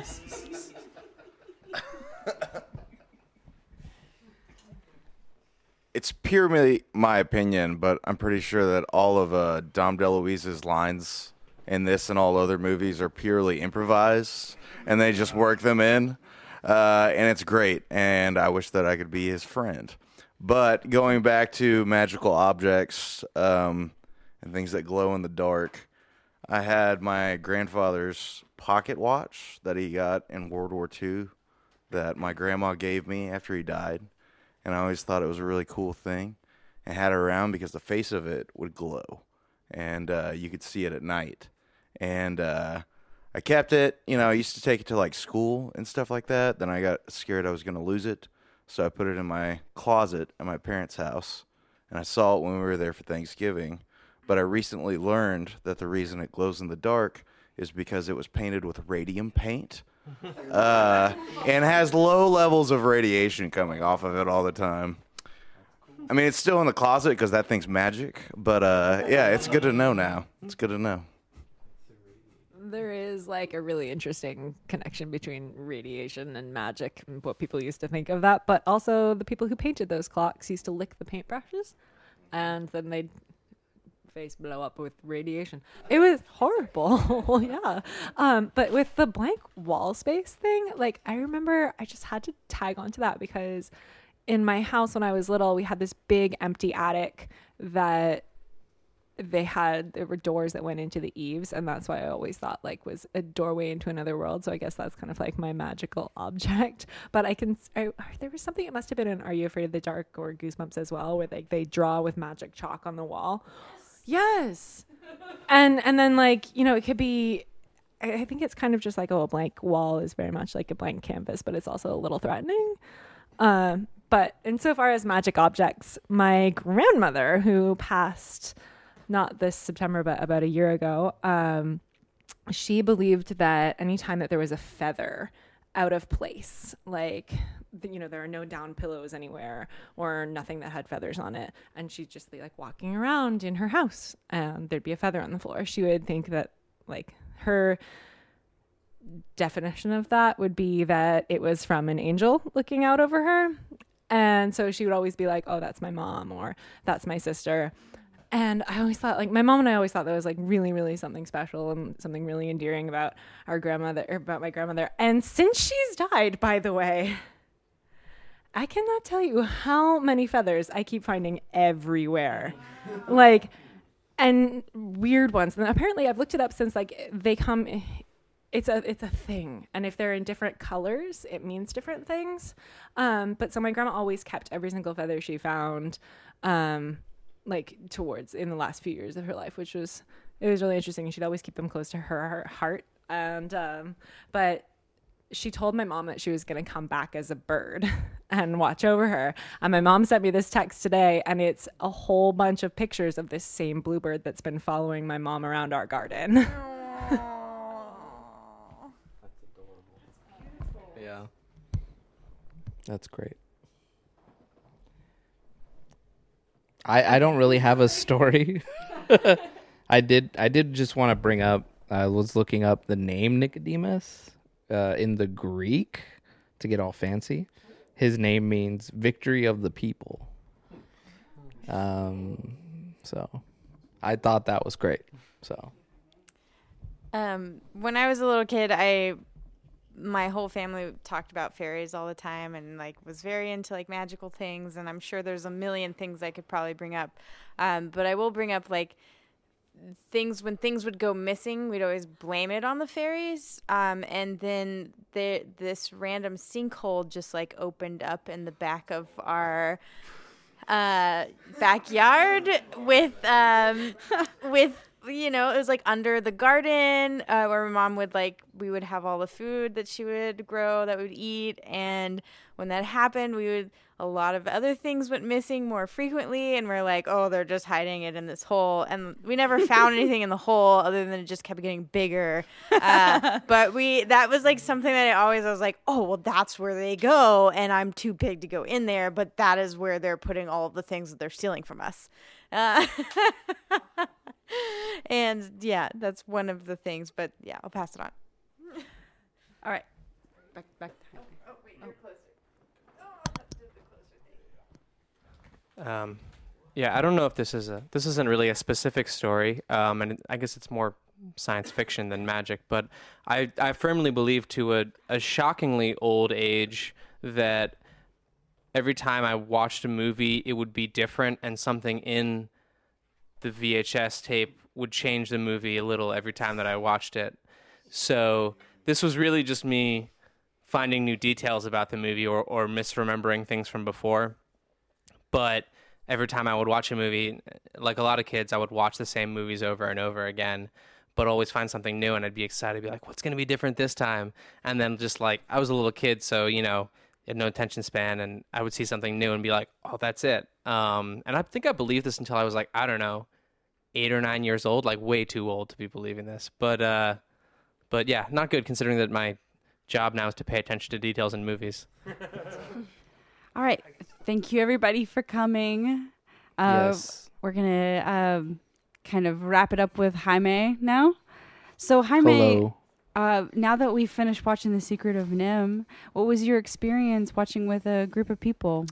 It's purely my opinion, but I'm pretty sure that all of uh, Dom DeLuise's lines in this and all other movies are purely improvised, and they just work them in, uh, and it's great, and I wish that I could be his friend. But going back to magical objects um, and things that glow in the dark, I had my grandfather's pocket watch that he got in World War Two that my grandma gave me after he died. And I always thought it was a really cool thing, and had it around because the face of it would glow, and uh, you could see it at night. And uh, I kept it. You know, I used to take it to like school and stuff like that. Then I got scared I was going to lose it, so I put it in my closet at my parents' house, and I saw it when we were there for Thanksgiving. But I recently learned that the reason it glows in the dark is because it was painted with radium paint. Uh, and has low levels of radiation coming off of it all the time. I mean, it's still in the closet because that thing's magic. But uh, yeah, it's good to know now. It's good to know. there is like a really interesting connection between radiation and magic and what people used to think of that. But also the people who painted those clocks used to lick the paintbrushes and then they'd face blow up with radiation. It was horrible. Yeah. Um, but with the blank wall space thing, like I remember I just had to tag onto that because in my house when I was little, we had this big empty attic that they had, there were doors that went into the eaves, and that's why I always thought like was a doorway into another world. So I guess that's kind of like my magical object. But I can, I, there was something, it must have been in Are You Afraid of the Dark or Goosebumps as well, where like they draw with magic chalk on the wall. Yes. and and then like, you know, it could be, I, I think it's kind of just like, oh, a blank wall is very much like a blank canvas, but it's also a little threatening. Um, but insofar as magic objects, my grandmother, who passed not this September, but about a year ago, um, she believed that anytime that there was a feather out of place, like, you know, there are no down pillows anywhere or nothing that had feathers on it, and she'd just be like walking around in her house and there'd be a feather on the floor, she would think that, like, her definition of that would be that it was from an angel looking out over her. And so she would always be like, oh, that's my mom, or that's my sister. And I always thought, like, my mom and I always thought that was like really, really something special and something really endearing about our grandmother, or about my grandmother. And since she's died, by the way, I cannot tell you how many feathers I keep finding everywhere. Like, and weird ones. And apparently I've looked it up since, like, they come, it's a it's a thing. And if they're in different colors, it means different things. Um, but so my grandma always kept every single feather she found, um, like towards in the last few years of her life, which was, it was really interesting. She'd always keep them close to her, her heart. And, um, but she told my mom that she was going to come back as a bird and watch over her. And my mom sent me this text today, and it's a whole bunch of pictures of this same bluebird that's been following my mom around our garden. That's adorable. Yeah. That's great. I, I don't really have a story. I did I did just want to bring up, I was looking up the name Nicodemus uh, in the Greek to get all fancy. His name means victory of the people. Um, so I thought that was great. So Um, when I was a little kid, I my whole family talked about fairies all the time and like was very into like magical things, and I'm sure there's a million things I could probably bring up. Um, but I will bring up like things when things would go missing, we'd always blame it on the fairies. Um, and then the, this random sinkhole just like opened up in the back of our uh, backyard with um, with you know, it was like under the garden uh, where my mom would like, we would have all the food that she would grow that we would eat. And when that happened, we would, a lot of other things went missing more frequently. And we're like, oh, they're just hiding it in this hole. And we never found anything in the hole other than it just kept getting bigger. Uh, but we, that was like something that I always, I was like, oh, well, that's where they go. And I'm too big to go in there. But that is where they're putting all of the things that they're stealing from us. Uh, and yeah, that's one of the things, but yeah, I'll pass it on. All right. Back, back. Oh, oh wait, you're closer. Oh, that did the closer thing. Um, yeah, I don't know if this is a, this isn't really a specific story, um, and I guess it's more science fiction than magic, but I, I firmly believe to a, a shockingly old age that every time I watched a movie, it would be different, and something in the V H S tape would change the movie a little every time that I watched it. So this was really just me finding new details about the movie or, or misremembering things from before. But every time I would watch a movie, like a lot of kids, I would watch the same movies over and over again, but always find something new, and I'd be excited, be like, what's going to be different this time? And then just like, I was a little kid, so, you know, had no attention span, and I would see something new and be like, oh, that's it. Um, and I think I believed this until I was like, I don't know, eight or nine years old, like way too old to be believing this. But, uh, but yeah, not good considering that my job now is to pay attention to details in movies. All right. Thank you, everybody, for coming. Uh, yes. We're going to um, kind of wrap it up with Jaime now. So Jaime, Hello. uh, now that we finished watching The Secret of Nim, what was your experience watching with a group of people?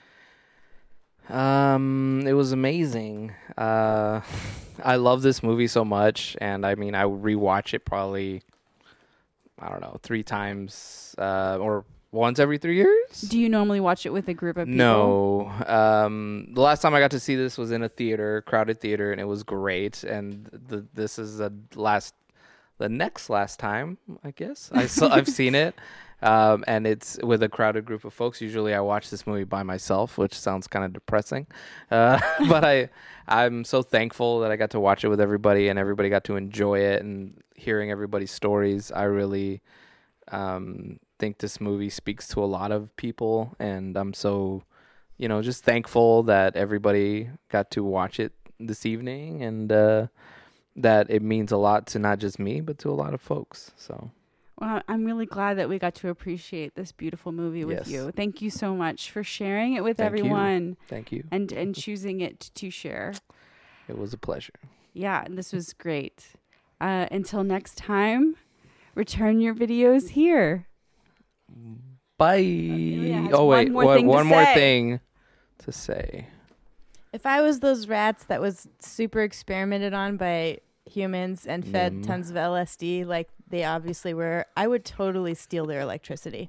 Um, it was amazing. Uh, I love this movie so much, and I mean, I would rewatch it probably, I don't know, three times, uh, or once every three years. Do you normally watch it with a group of people? No. Um, the last time I got to see this was in a theater, crowded theater, and it was great. And the this is the last, the next last time, I guess I saw, I've seen it. Um, and it's with a crowded group of folks. Usually I watch this movie by myself, which sounds kind of depressing. Uh, but I, I'm so thankful that I got to watch it with everybody and everybody got to enjoy it and hearing everybody's stories. I really um, think this movie speaks to a lot of people. And I'm so, you know, just thankful that everybody got to watch it this evening and uh, that it means a lot to not just me, but to a lot of folks. So. Well, I'm really glad that we got to appreciate this beautiful movie with Yes. you. Thank you so much for sharing it with Thank you. everyone. Thank you. And and choosing it to share. It was a pleasure. Yeah, this was great. Uh, until next time, return your videos here. Bye. has Oh, one wait. more One, thing to one more say. thing to say. If I was those rats that was super experimented on by humans and fed Mm. tons of L S D like they obviously were, I would totally steal their electricity.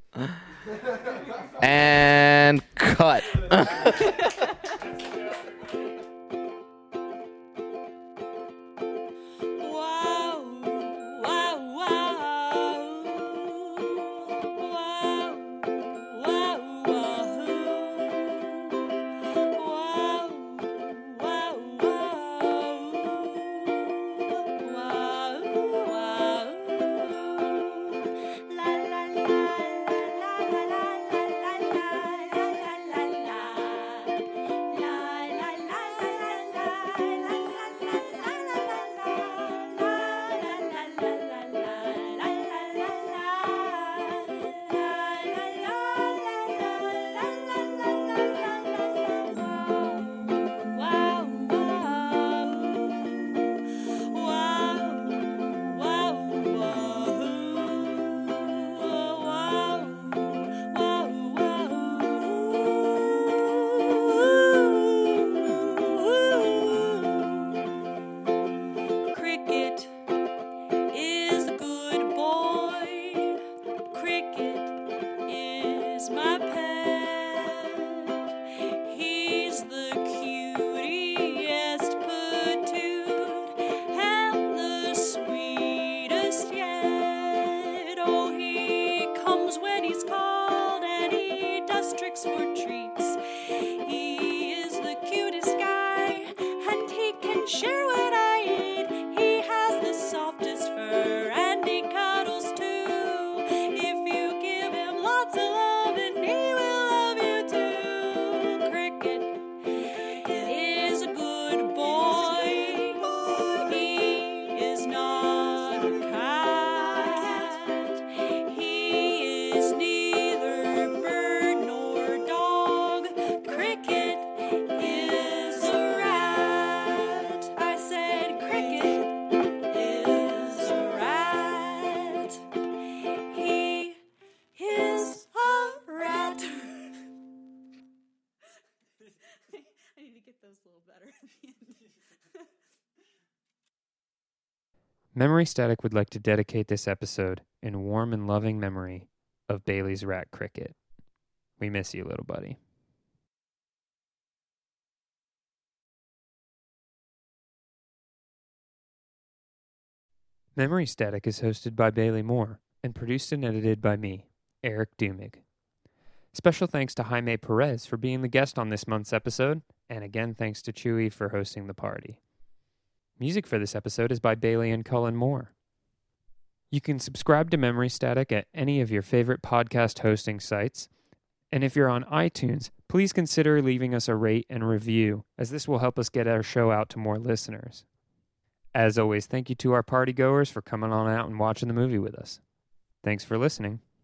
And cut. Cricket is a good boy. Cricket is my pet. He's the cutest patoot and the sweetest yet. Oh, he comes when he's called and he does tricks for treats. He is the cutest guy and he can share what I eat. He has the softest fur and he cuddles too. If you give him lots of love and he will love you too. Cricket is a good boy. He is not a cat. He is neither bird nor dog. Cricket is a rat. I said cricket is a rat. He is a rat. I need to get those a little better at the end. Memory Static would like to dedicate this episode in warm and loving memory of Bailey's rat Cricket. We miss you, little buddy. Memory Static is hosted by Bailey Moore and produced and edited by me, Eric Dumig. Special thanks to Jaime Perez for being the guest on this month's episode, and again thanks to Chewy for hosting the party. Music for this episode is by Bailey and Cullen Moore. You can subscribe to Memory Static at any of your favorite podcast hosting sites, and if you're on iTunes, please consider leaving us a rate and review, as this will help us get our show out to more listeners. As always, thank you to our party goers for coming on out and watching the movie with us. Thanks for listening.